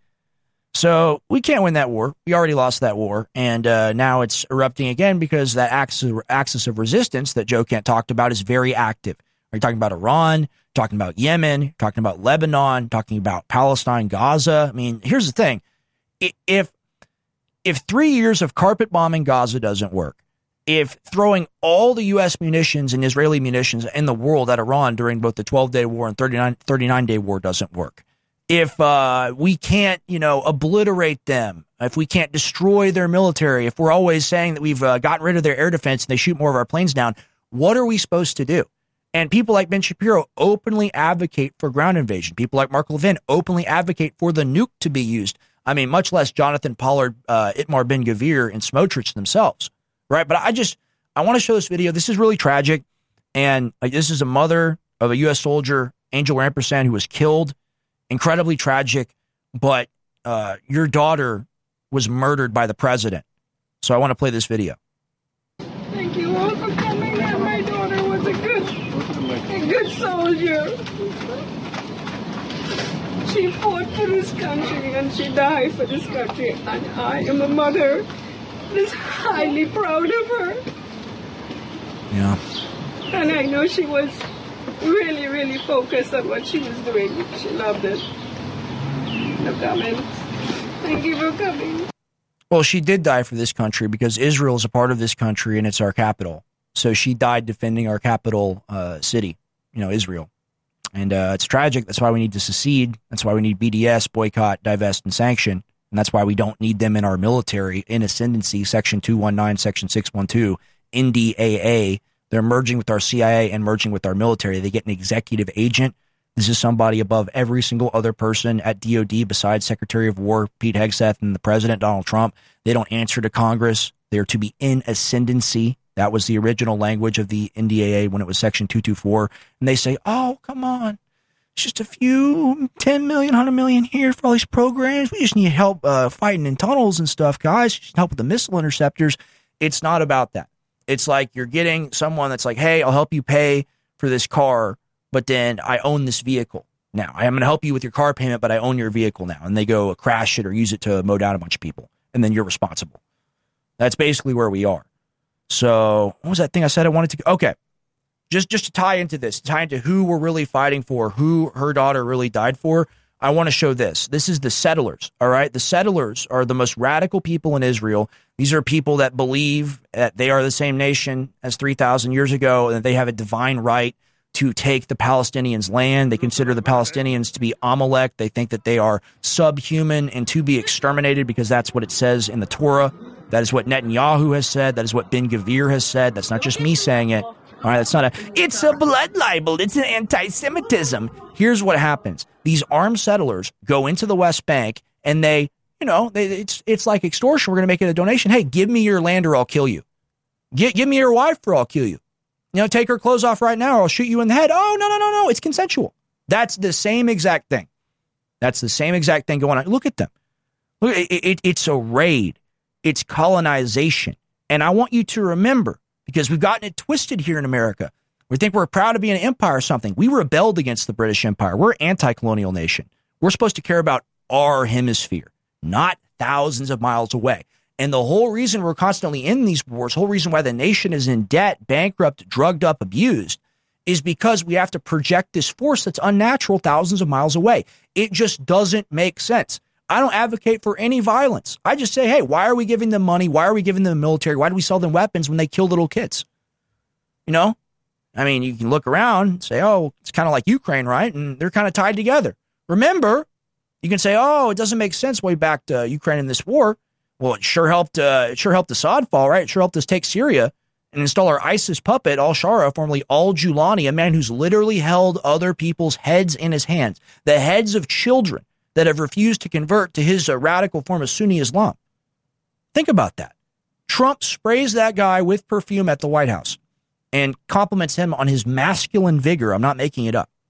So we can't win that war. We already lost that war, and uh, now it's erupting again because that axis, axis of resistance that Joe Kent talked about is very active. Are you talking about Iran? Talking about Yemen? Talking about Lebanon? Talking about Palestine, Gaza? I mean, here's the thing: if if three years of carpet bombing Gaza doesn't work, if throwing all the U S munitions and Israeli munitions in the world at Iran during both the twelve-day war and thirty-nine-day war doesn't work, if uh, we can't, you know, obliterate them, if we can't destroy their military, if we're always saying that we've uh, gotten rid of their air defense and they shoot more of our planes down, what are we supposed to do? And people like Ben Shapiro openly advocate for ground invasion. People like Mark Levin openly advocate for the nuke to be used. I mean, much less Jonathan Pollard, uh, Itamar Ben-Gvir, and Smotrich themselves. Right. But I just I want to show this video. This is really tragic. And like, this is a mother of a U S soldier, Angel Rampersad, who was killed. Incredibly tragic. But uh, your daughter was murdered by the president. So I want to play this video. Thank you all for coming out. My daughter was a good, a good soldier. She fought for this country and she died for this country. And I am a mother. Is highly proud of her. Yeah. And I know she was really, really focused on what she was doing. She loved it. No comments. Thank you for coming. Well, she did die for this country because Israel is a part of this country and it's our capital. So she died defending our capital uh, city, you know, Israel. And uh, it's tragic. That's why we need to secede. That's why we need B D S, boycott, divest, and sanction. And that's why we don't need them in our military in ascendancy, Section two nineteen, Section six twelve, N D A A. They're merging with our C I A and merging with our military. They get an executive agent. This is somebody above every single other person at D O D besides Secretary of War Pete Hegseth and the President Donald Trump. They don't answer to Congress. They are to be in ascendancy. That was the original language of the N D A A when it was Section two twenty-four. And they say, oh, come on. Just a few, ten million, one hundred million here for all these programs. We just need help uh, fighting in tunnels and stuff, guys. Just help with the missile interceptors. It's not about that. It's like you're getting someone that's like, hey, I'll help you pay for this car, but then I own this vehicle now. I'm going to help you with your car payment, but I own your vehicle now. And they go crash it or use it to mow down a bunch of people. And then you're responsible. That's basically where we are. So what was that thing I said I wanted to? Okay. Just just to tie into this, tie into who we're really fighting for, who her daughter really died for, I want to show this. This is the settlers, all right? The settlers are the most radical people in Israel. These are people that believe that they are the same nation as three thousand years ago and that they have a divine right to take the Palestinians' land. They consider the Palestinians to be Amalek. They think that they are subhuman and to be exterminated because that's what it says in the Torah. That is what Netanyahu has said. That is what Ben-Gvir has said. That's not just me saying it. All right, that's not a, it's a blood libel. It's an anti-Semitism. Here's what happens. These armed settlers go into the West Bank and they, you know, they, it's it's like extortion. We're going to make it a donation. Hey, give me your land or I'll kill you. Give, give me your wife or I'll kill you. You know, take her clothes off right now or I'll shoot you in the head. Oh, no, no, no, no. It's consensual. That's the same exact thing. That's the same exact thing going on. Look at them. Look, it, it, it's a raid. It's colonization. And I want you to remember, because we've gotten it twisted here in America. We think we're proud to be an empire or something. We rebelled against the British Empire. We're an anti-colonial nation. We're supposed to care about our hemisphere, not thousands of miles away. And the whole reason we're constantly in these wars, the whole reason why the nation is in debt, bankrupt, drugged up, abused, is because we have to project this force that's unnatural thousands of miles away. It just doesn't make sense. I don't advocate for any violence. I just say, hey, why are we giving them money? Why are we giving them the military? Why do we sell them weapons when they kill little kids? You know? I mean, you can look around and say, oh, it's kind of like Ukraine, right? And they're kind of tied together. Remember, you can say, oh, it doesn't make sense why we backed uh, Ukraine in this war. Well, it sure helped. Uh, it sure helped Assad fall, right? It sure helped us take Syria and install our ISIS puppet, al-Shara, formerly al-Julani, a man who's literally held other people's heads in his hands, the heads of children that have refused to convert to his uh, radical form of Sunni Islam. Think about that. Trump sprays that guy with perfume at the White House and compliments him on his masculine vigor. I'm not making it up.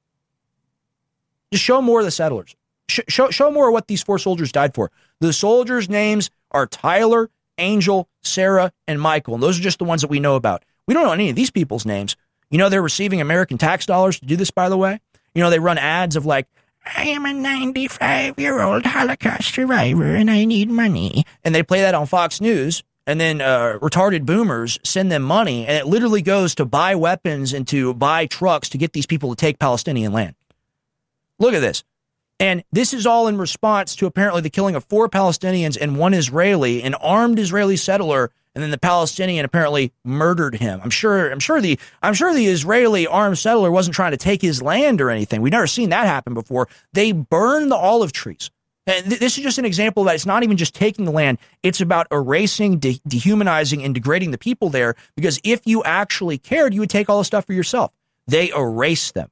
Just show more of the settlers. Sh- show, show more of what these four soldiers died for. The soldiers' names are Tyler, Angel, Sarah, and Michael. And those are just the ones that we know about. We don't know any of these people's names. You know, they're receiving American tax dollars to do this, by the way. You know, they run ads of like, I am a ninety-five-year-old Holocaust survivor and I need money. And they play that on Fox News. And then uh, retarded boomers send them money. And it literally goes to buy weapons and to buy trucks to get these people to take Palestinian land. Look at this. And this is all in response to apparently the killing of four Palestinians and one Israeli, an armed Israeli settler, and then the Palestinian apparently murdered him. I'm sure I'm sure the I'm sure the Israeli armed settler wasn't trying to take his land or anything. We've never seen that happen before. They burned the olive trees. And th- this is just an example that it's not even just taking the land. It's about erasing, de- dehumanizing, and degrading the people there, because if you actually cared, you would take all the stuff for yourself. They erased them.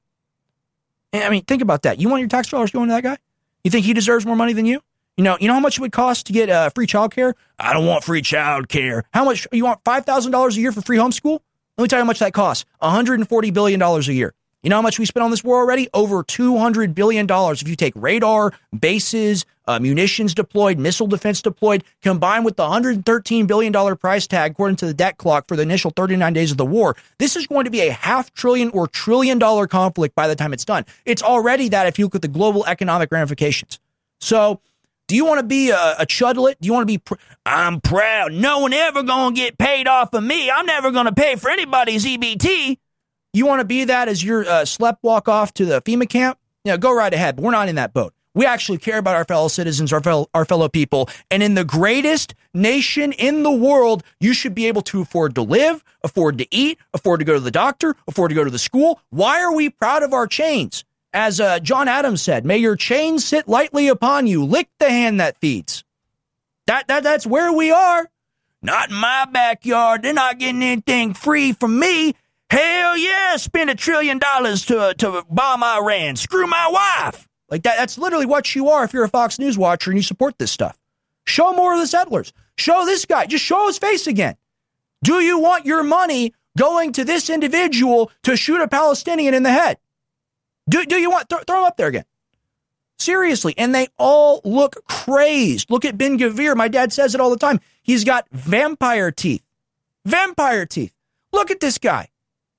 I mean, think about that. You want your tax dollars going to that guy? You think he deserves more money than you? You know, you know how much it would cost to get uh, free child care? I don't want free child care. How much? You want five thousand dollars a year for free homeschool? Let me tell you how much that costs. one hundred forty billion dollars a year. You know how much we spent on this war already? Over two hundred billion dollars. If you take radar, bases, uh, munitions deployed, missile defense deployed, combined with the one hundred thirteen billion dollars price tag, according to the debt clock for the initial thirty-nine days of the war, this is going to be a half trillion or trillion dollar conflict by the time it's done. It's already that if you look at the global economic ramifications. So, do you want to be a, a chudlet? Do you want to be, pr- I'm proud. No one ever going to get paid off of me. I'm never going to pay for anybody's E B T. You want to be that as your uh, slept walk off to the FEMA camp? You know, go right ahead. But we're not in that boat. We actually care about our fellow citizens, our fellow, our fellow people. And in the greatest nation in the world, you should be able to afford to live, afford to eat, afford to go to the doctor, afford to go to the school. Why are we proud of our chains? As uh, John Adams said, may your chains sit lightly upon you. Lick the hand that feeds. That, that That's where we are. Not in my backyard. They're not getting anything free from me. Hell yeah, spend a trillion dollars to to bomb Iran. Screw my wife. Like that. That's literally what you are if you're a Fox News watcher and you support this stuff. Show more of the settlers. Show this guy. Just show his face again. Do you want your money going to this individual to shoot a Palestinian in the head? Do, do you want, th- throw him up there again. Seriously. And they all look crazed. Look at Ben Gvir. My dad says it all the time. He's got vampire teeth. Vampire teeth. Look at this guy.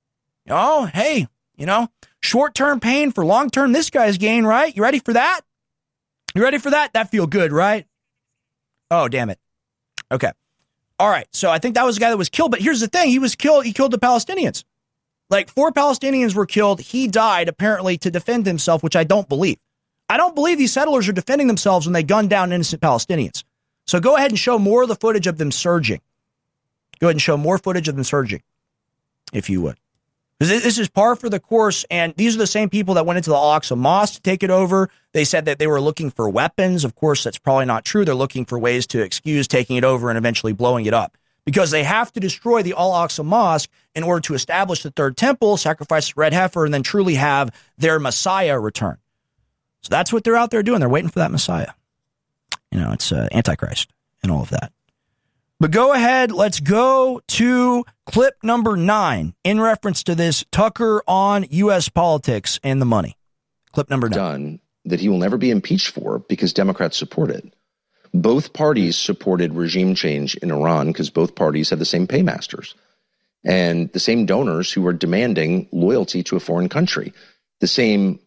Oh, hey, you know, short-term pain for long-term this guy's gain, right? You ready for that? You ready for that? That feel good, right? Oh, damn it. Okay. All right. So I think that was the guy that was killed. But here's the thing. He was killed. He killed the Palestinians. Like four Palestinians were killed. He died apparently to defend himself, which I don't believe. I don't believe these settlers are defending themselves when they gunned down innocent Palestinians. So go ahead and show more of the footage of them surging. Go ahead and show more footage of them surging, if you would. This is par for the course, and these are the same people that went into the Al-Aqsa Mosque to take it over. They said that they were looking for weapons. Of course, that's probably not true. They're looking for ways to excuse taking it over and eventually blowing it up, because they have to destroy the Al-Aqsa Mosque in order to establish the third temple, sacrifice the red heifer, and then truly have their Messiah return. So that's what they're out there doing. They're waiting for that Messiah. You know, it's uh, Antichrist and all of that. But go ahead, let's go to clip number nine in reference to this Tucker on U S politics and the money. Clip number nine. Done that he will never be impeached for because Democrats support it. Both parties supported regime change in Iran because both parties had the same paymasters and the same donors who were demanding loyalty to a foreign country. The same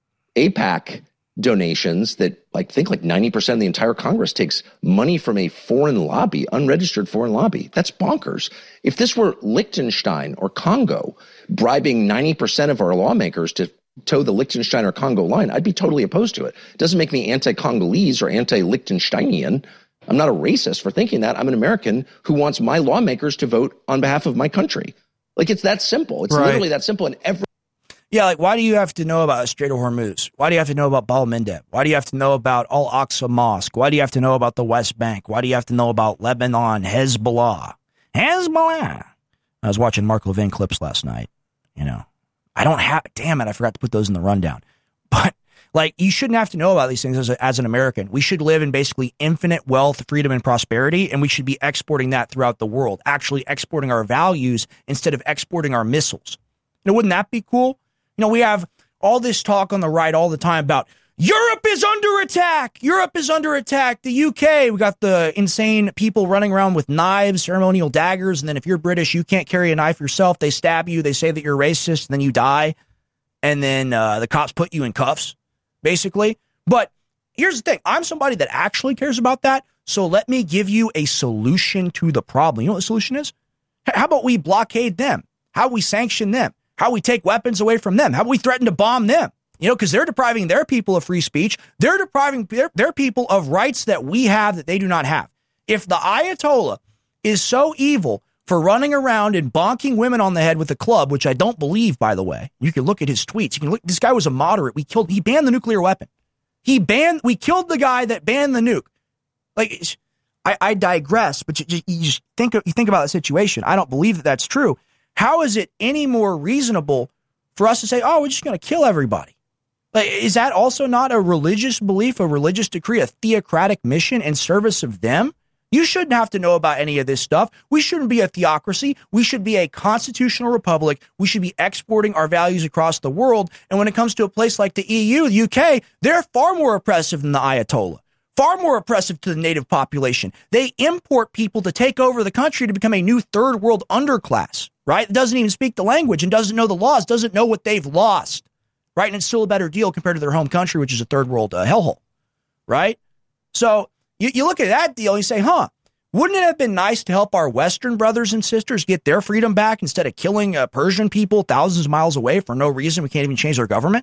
AIPAC donations that, like, think like ninety percent of the entire Congress takes money from a foreign lobby, unregistered foreign lobby. That's bonkers. If this were Liechtenstein or Congo bribing ninety percent of our lawmakers to toe the Liechtenstein or Congo line, I'd be totally opposed to it. It doesn't make me anti-Congolese or anti-Liechtensteinian. I'm not a racist for thinking that. I'm an American who wants my lawmakers to vote on behalf of my country. Like, it's that simple. It's right. literally that simple. And every Yeah, like, why do you have to know about Strait of Hormuz? Why do you have to know about Bab el-Mandeb? Why do you have to know about Al-Aqsa Mosque? Why do you have to know about the West Bank? Why do you have to know about Lebanon, Hezbollah? Hezbollah. I was watching Mark Levin clips last night. You know, I don't have, damn it, I forgot to put those in the rundown. But, like, you shouldn't have to know about these things as, a, as an American. We should live in basically infinite wealth, freedom, and prosperity, and we should be exporting that throughout the world, actually exporting our values instead of exporting our missiles. You know, wouldn't that be cool? You know, we have all this talk on the right all the time about Europe is under attack. Europe is under attack. The U K, we got the insane people running around with knives, ceremonial daggers. And then if you're British, you can't carry a knife yourself. They stab you. They say that you're racist. And then you die. And then uh, the cops put you in cuffs, basically. But here's the thing. I'm somebody that actually cares about that. So let me give you a solution to the problem. You know what the solution is? How about we blockade them? How about we sanction them? How we take weapons away from them? How we threaten to bomb them? You know, because they're depriving their people of free speech. They're depriving their, their people of rights that we have that they do not have. If the Ayatollah is so evil for running around and bonking women on the head with a club, which I don't believe, by the way, you can look at his tweets. You can look. This guy was a moderate. We killed. He banned the nuclear weapon. He banned. We killed the guy that banned the nuke. Like, I, I digress, but you, you just think. You think about the situation. I don't believe that that's true. How is it any more reasonable for us to say, oh, we're just going to kill everybody? Like, is that also not a religious belief, a religious decree, a theocratic mission in service of them? You shouldn't have to know about any of this stuff. We shouldn't be a theocracy. We should be a constitutional republic. We should be exporting our values across the world. And when it comes to a place like the E U, the U K, they're far more oppressive than the Ayatollah. Far more oppressive to the native population. They import people to take over the country to become a new third world underclass, right? It doesn't even speak the language and doesn't know the laws, doesn't know what they've lost, right? And it's still a better deal compared to their home country, which is a third world uh, hellhole, right? So you, you look at that deal and you say, huh, wouldn't it have been nice to help our Western brothers and sisters get their freedom back instead of killing uh, Persian people thousands of miles away for no reason? We can't even change their government.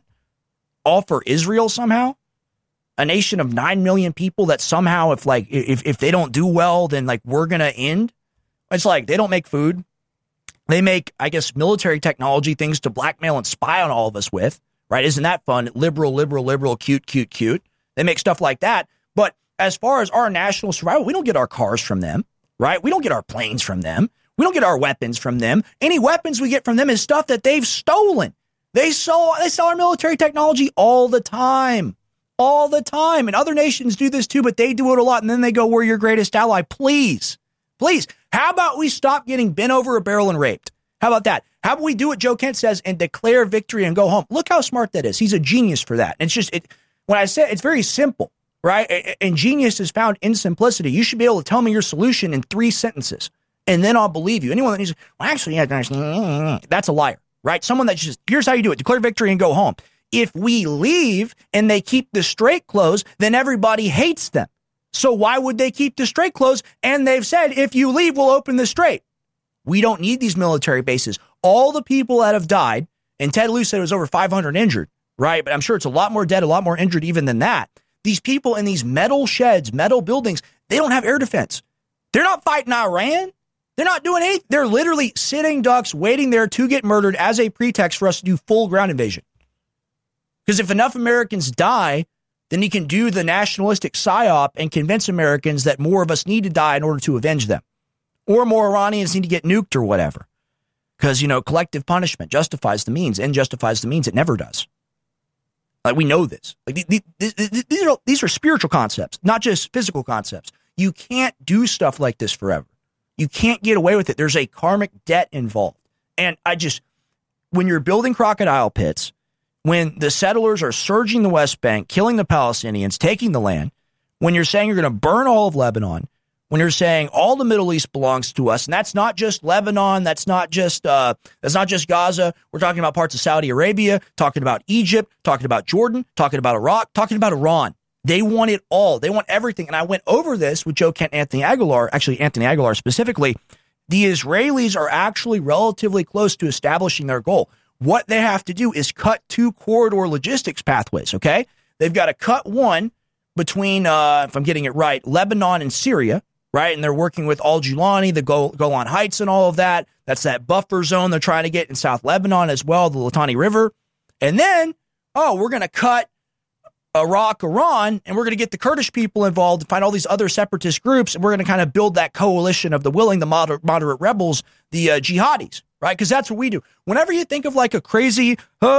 All for Israel somehow? A nation of nine million people that somehow, if like, if, if they don't do well, then like we're going to end. It's like they don't make food. They make, I guess, military technology things to blackmail and spy on all of us with, right? Isn't that fun? Liberal, liberal, liberal, cute, cute, cute. They make stuff like that. But as far as our national survival, we don't get our cars from them, right? We don't get our planes from them. We don't get our weapons from them. Any weapons we get from them is stuff that they've stolen. They sell, they sell our military technology all the time. All the time. And other nations do this too, but they do it a lot. And then they go, we're your greatest ally. Please, please. How about we stop getting bent over a barrel and raped? How about that? How about we do what Joe Kent says and declare victory and go home? Look how smart that is. He's a genius for that. And it's just, it, when I say it's very simple, right? And genius is found in simplicity. You should be able to tell me your solution in three sentences, and then I'll believe you. Anyone that needs, well, actually, yeah, that's a liar, right? Someone that just, here's how you do it. Declare victory and go home. If we leave and they keep the strait closed, then everybody hates them. So why would they keep the strait closed? And they've said, if you leave, we'll open the strait. We don't need these military bases. All the people that have died, and Ted Lieu said it was over five hundred injured, right? But I'm sure it's a lot more dead, a lot more injured even than that. These people in these metal sheds, metal buildings, they don't have air defense. They're not fighting Iran. They're not doing anything. They're literally sitting ducks, waiting there to get murdered as a pretext for us to do full ground invasion. Because if enough Americans die, then he can do the nationalistic psyop and convince Americans that more of us need to die in order to avenge them. Or more Iranians need to get nuked or whatever. Because, you know, collective punishment justifies the means and justifies the means. It never does. Like, we know this. Like, these are, these are spiritual concepts, not just physical concepts. You can't do stuff like this forever. You can't get away with it. There's a karmic debt involved. And I just, when you're building crocodile pits, when the settlers are surging the West Bank, killing the Palestinians, taking the land, when you're saying you're going to burn all of Lebanon, when you're saying all the Middle East belongs to us, and that's not just Lebanon, that's not just uh, that's not just Gaza. We're talking about parts of Saudi Arabia, talking about Egypt, talking about Jordan, talking about Iraq, talking about Iran. They want it all. They want everything. And I went over this with Joe Kent, Anthony Aguilar, actually Anthony Aguilar specifically. The Israelis are actually relatively close to establishing their goal. What they have to do is cut two corridor logistics pathways, okay? They've got to cut one between, uh, if I'm getting it right, Lebanon and Syria, right? And they're working with Al-Julani, the Gol- Golan Heights and all of that. That's that buffer zone they're trying to get in South Lebanon as well, the Litani River. And then, oh, we're going to cut Iraq, Iran, and we're going to get the Kurdish people involved and find all these other separatist groups, and we're going to kind of build that coalition of the willing, the moder- moderate rebels, the uh, jihadis, right? Because that's what we do. Whenever you think of like a crazy,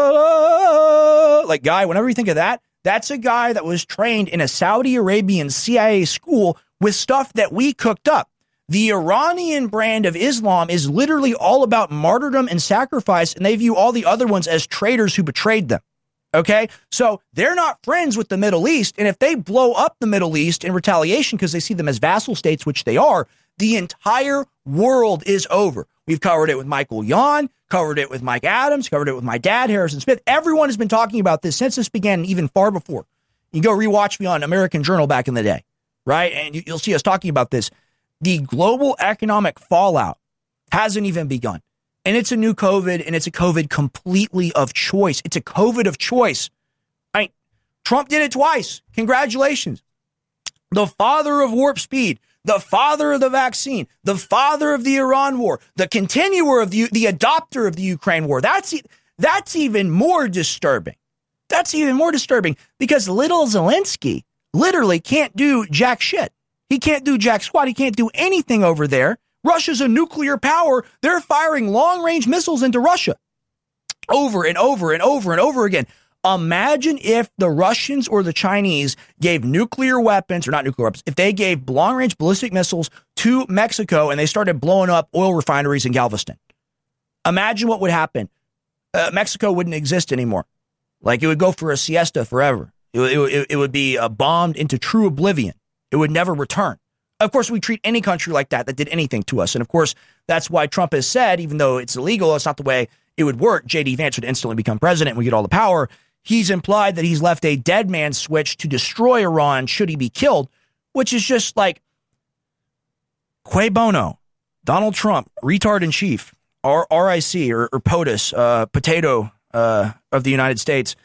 uh, like guy, whenever you think of that, that's a guy that was trained in a Saudi Arabian C I A school with stuff that we cooked up. The Iranian brand of Islam is literally all about martyrdom and sacrifice, and they view all the other ones as traitors who betrayed them. Okay, so they're not friends with the Middle East, and if they blow up the Middle East in retaliation because they see them as vassal states, which they are, the entire world is over. We've covered it with Michael Yon, covered it with Mike Adams, covered it with my dad, Harrison Smith. Everyone has been talking about this since this began, even far before. You go rewatch me on American Journal back in the day, right? And you'll see us talking about this. The global economic fallout hasn't even begun. And it's a new COVID, and it's a COVID completely of choice. It's a COVID of choice. I mean, Trump did it twice. Congratulations. The father of warp speed, the father of the vaccine, the father of the Iran war, the continuer of the, the adopter of the Ukraine war. That's, that's even more disturbing. That's even more disturbing because little Zelensky literally can't do jack shit. He can't do jack squat. He can't do anything over there. Russia's a nuclear power. They're firing long-range missiles into Russia over and over and over and over again. Imagine if the Russians or the Chinese gave nuclear weapons, or not nuclear weapons, if they gave long-range ballistic missiles to Mexico and they started blowing up oil refineries in Galveston. Imagine what would happen. Uh, Mexico wouldn't exist anymore. Like, it would go for a siesta forever. It, it, it would be uh, bombed into true oblivion. It would never return. Of course, we treat any country like that that did anything to us. And of course, that's why Trump has said, even though it's illegal, it's not the way it would work. J D Vance would instantly become president and we get all the power. He's implied that he's left a dead man switch to destroy Iran should he be killed, which is just like Quay Bono, Donald Trump, retard in chief, R I C or, or POTUS, uh, potato uh, of the United States.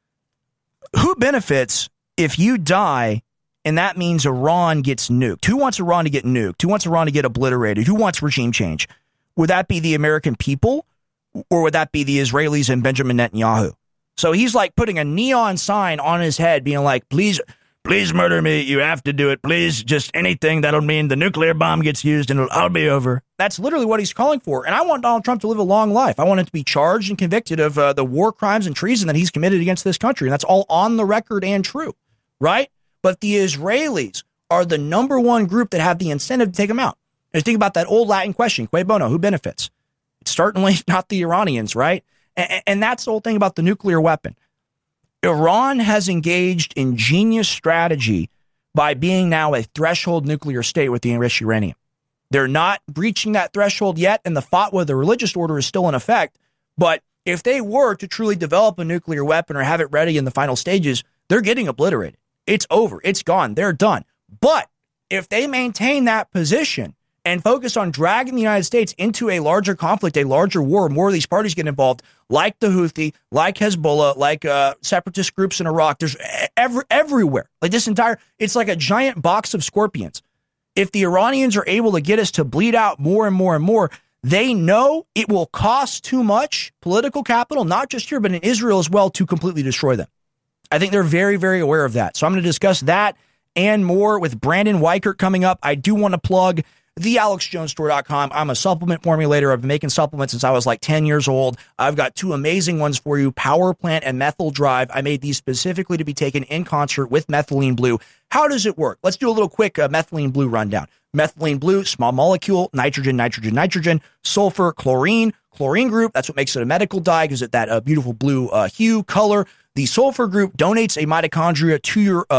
Who benefits if you die? And that means Iran gets nuked. Who wants Iran to get nuked? Who wants Iran to get obliterated? Who wants regime change? Would that be the American people? Or would that be the Israelis and Benjamin Netanyahu? So he's like putting a neon sign on his head being like, please, please murder me. You have to do it. Please, just anything. That'll mean the nuclear bomb gets used and it'll all be over. That's literally what he's calling for. And I want Donald Trump to live a long life. I want him to be charged and convicted of uh, the war crimes and treason that he's committed against this country. And that's all on the record and true, right? But the Israelis are the number one group that have the incentive to take them out. And think about that old Latin question, Quay Bono, who benefits? It's certainly not the Iranians, right? And, and that's the whole thing about the nuclear weapon. Iran has engaged in genius strategy by being now a threshold nuclear state with the enriched uranium. They're not breaching that threshold yet, and the fatwa, the religious order, is still in effect. But if they were to truly develop a nuclear weapon or have it ready in the final stages, they're getting obliterated. It's over. It's gone. They're done. But if they maintain that position and focus on dragging the United States into a larger conflict, a larger war, more of these parties get involved, like the Houthi, like Hezbollah, like uh, separatist groups in Iraq, there's every, everywhere. Like this entire, it's like a giant box of scorpions. If the Iranians are able to get us to bleed out more and more and more, they know it will cost too much political capital, not just here, but in Israel as well, to completely destroy them. I think they're very, very aware of that. So I'm going to discuss that and more with Brandon Weichert coming up. I do want to plug the alex jones store dot com. I'm a supplement formulator. I've been making supplements since I was like ten years old. I've got two amazing ones for you, Power Plant and Methyl Drive. I made these specifically to be taken in concert with Methylene Blue. How does it work? Let's do a little quick uh, Methylene Blue rundown. Methylene Blue, small molecule, nitrogen, nitrogen, nitrogen, sulfur, chlorine, chlorine group. That's what makes it a medical dye, gives it that uh, beautiful blue uh, hue, color. The sulfur group donates a mitochondria to your uh,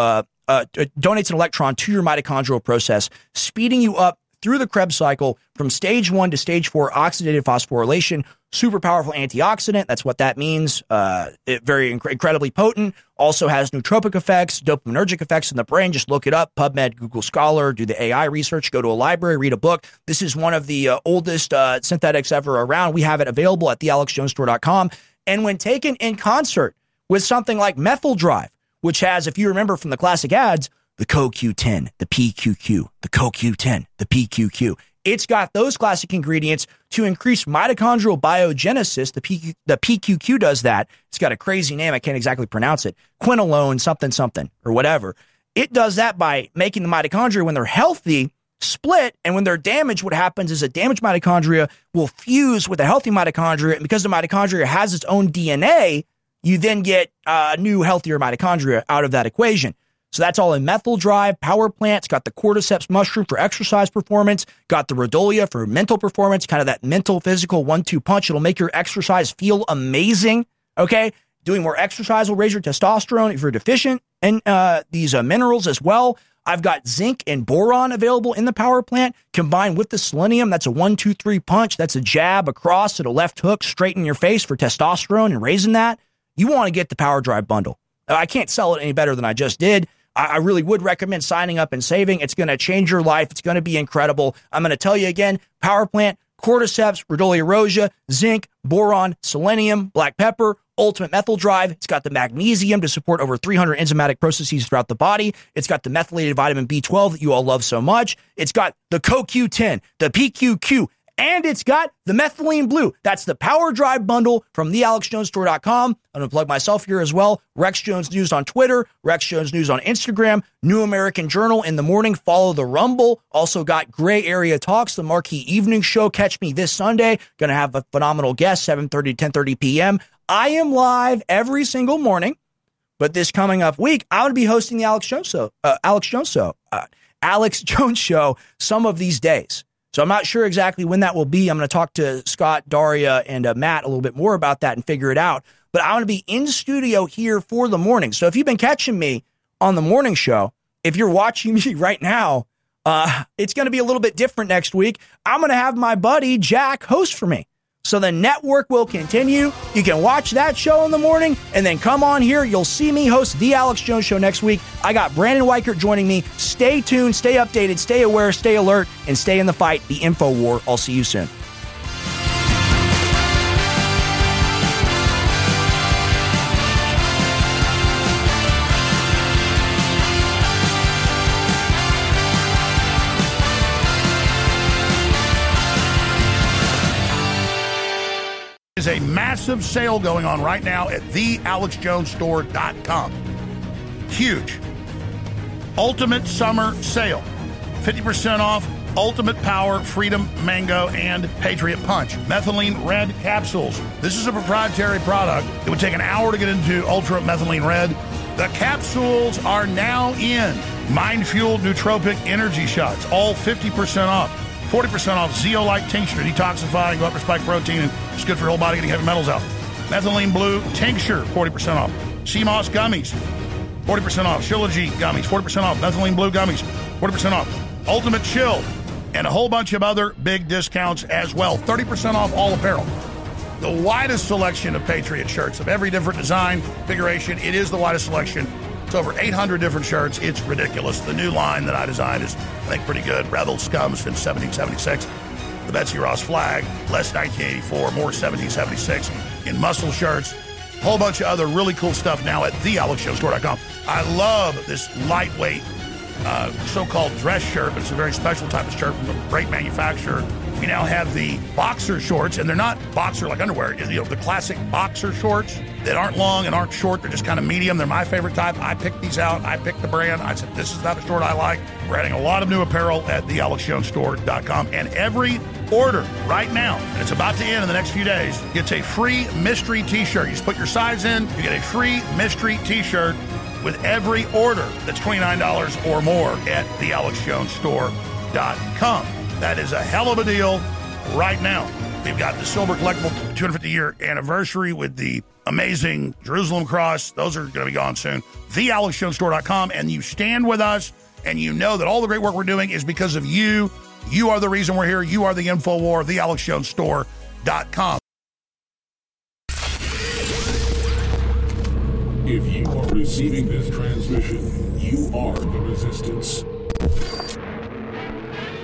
uh, donates an electron to your mitochondrial process, speeding you up through the Krebs cycle from stage one to stage four oxidative phosphorylation. Super powerful antioxidant. That's what that means. Uh, it very inc- incredibly potent. Also has nootropic effects, dopaminergic effects in the brain. Just look it up. PubMed, Google Scholar, do the A I research, go to a library, read a book. This is one of the uh, oldest uh, synthetics ever around. We have it available at the alex jones store dot com. And when taken in concert with something like Methyl Drive, which has, if you remember from the classic ads, the C O Q ten, the P Q Q, the C O Q ten, the P Q Q. It's got those classic ingredients to increase mitochondrial biogenesis. The, P Q, the P Q Q does that. It's got a crazy name. I can't exactly pronounce it. Quinolone something something or whatever. It does that by making the mitochondria, when they're healthy, split. And when they're damaged, what happens is a damaged mitochondria will fuse with a healthy mitochondria. And because the mitochondria has its own D N A, you then get uh, new, healthier mitochondria out of that equation. So that's all in Methyl Drive, Power Plant. It's got the cordyceps mushroom for exercise performance, got the rhodolia for mental performance, kind of that mental, physical one two punch. It'll make your exercise feel amazing, okay? Doing more exercise will raise your testosterone if you're deficient in uh, these uh, minerals as well. I've got zinc and boron available in the Power Plant, combined with the selenium. That's a one two three punch. That's a jab across at a left hook straight in your face for testosterone and raising that. You want to get the Power Drive bundle. I can't sell it any better than I just did. I really would recommend signing up and saving. It's going to change your life. It's going to be incredible. I'm going to tell you again, Power Plant, cordyceps, rhodolia rosea, zinc, boron, selenium, black pepper, ultimate methyl drive. It's got the magnesium to support over three hundred enzymatic processes throughout the body. It's got the methylated vitamin B twelve that you all love so much. It's got the C O Q ten, the P Q Q, and it's got the methylene blue. That's the Power Drive bundle from the alex jones store dot com. I'm going to plug myself here as well. Rex Jones News on Twitter, Rex Jones News on Instagram, New American Journal in the morning. Follow the Rumble. Also got Gray Area Talks, the marquee evening show. Catch me this Sunday. Going to have a phenomenal guest, seven thirty to ten thirty p.m. I am live every single morning, but this coming up week, I'm going to be hosting the Alex Jones Show, uh, Alex Jones Show, uh, Alex Jones Show some of these days. So I'm not sure exactly when that will be. I'm going to talk to Scott, Daria, and uh, Matt a little bit more about that and figure it out. But I want to be in studio here for the morning. So if you've been catching me on the morning show, if you're watching me right now, uh, it's going to be a little bit different next week. I'm going to have my buddy Jack host for me. So the network will continue. You can watch that show in the morning and then come on here. You'll see me host the Alex Jones Show next week. I got Brandon Weichert joining me. Stay tuned, stay updated, stay aware, stay alert, and stay in the fight, the info war. I'll see you soon. Is a massive sale going on right now at the alex jones store dot com. Huge. Ultimate summer sale. fifty percent off Ultimate Power, Freedom Mango, and Patriot Punch. Methylene Red capsules. This is a proprietary product. It would take an hour to get into Ultra Methylene Red. The capsules are now in. Mind Fueled Nootropic Energy Shots. All fifty percent off. forty percent off Zeolite Tincture, detoxifying, go up to spike protein, and it's good for your whole body, getting heavy metals out. Methylene Blue Tincture, forty percent off. C M O S Gummies, forty percent off. Shilajit Gummies, forty percent off. Methylene Blue Gummies, forty percent off. Ultimate Chill, and a whole bunch of other big discounts as well. thirty percent off all apparel. The widest selection of Patriot shirts of every different design, configuration. It is the widest selection. It's over eight hundred different shirts. It's ridiculous. The new line that I designed is, I think, pretty good. Rebel Scums since seventeen seventy-six. The Betsy Ross flag, less nineteen eighty-four, more seventeen seventy-six. In muscle shirts, a whole bunch of other really cool stuff now at the alex jones store dot com. I love this lightweight uh, so-called dress shirt, but it's a very special type of shirt from a great manufacturer. We now have the boxer shorts, and they're not boxer like underwear. You know, the classic boxer shorts that aren't long and aren't short. They're just kind of medium. They're my favorite type. I picked these out. I picked the brand. I said, this is the type of short I like. We're adding a lot of new apparel at the alex jones store dot com. And every order right now, and it's about to end in the next few days, gets a free mystery t-shirt. You just put your size in, you get a free mystery t-shirt with every order that's twenty-nine dollars or more at the alex jones store dot com. That is a hell of a deal right now. We've got the Silver Collectible two hundred fifty year anniversary with the amazing Jerusalem cross. Those are going to be gone soon. the alex jones store dot com. And you stand with us, and you know that all the great work we're doing is because of you. You are the reason we're here. You are the InfoWar. the alex jones store dot com. If you are receiving this transmission, you are the resistance.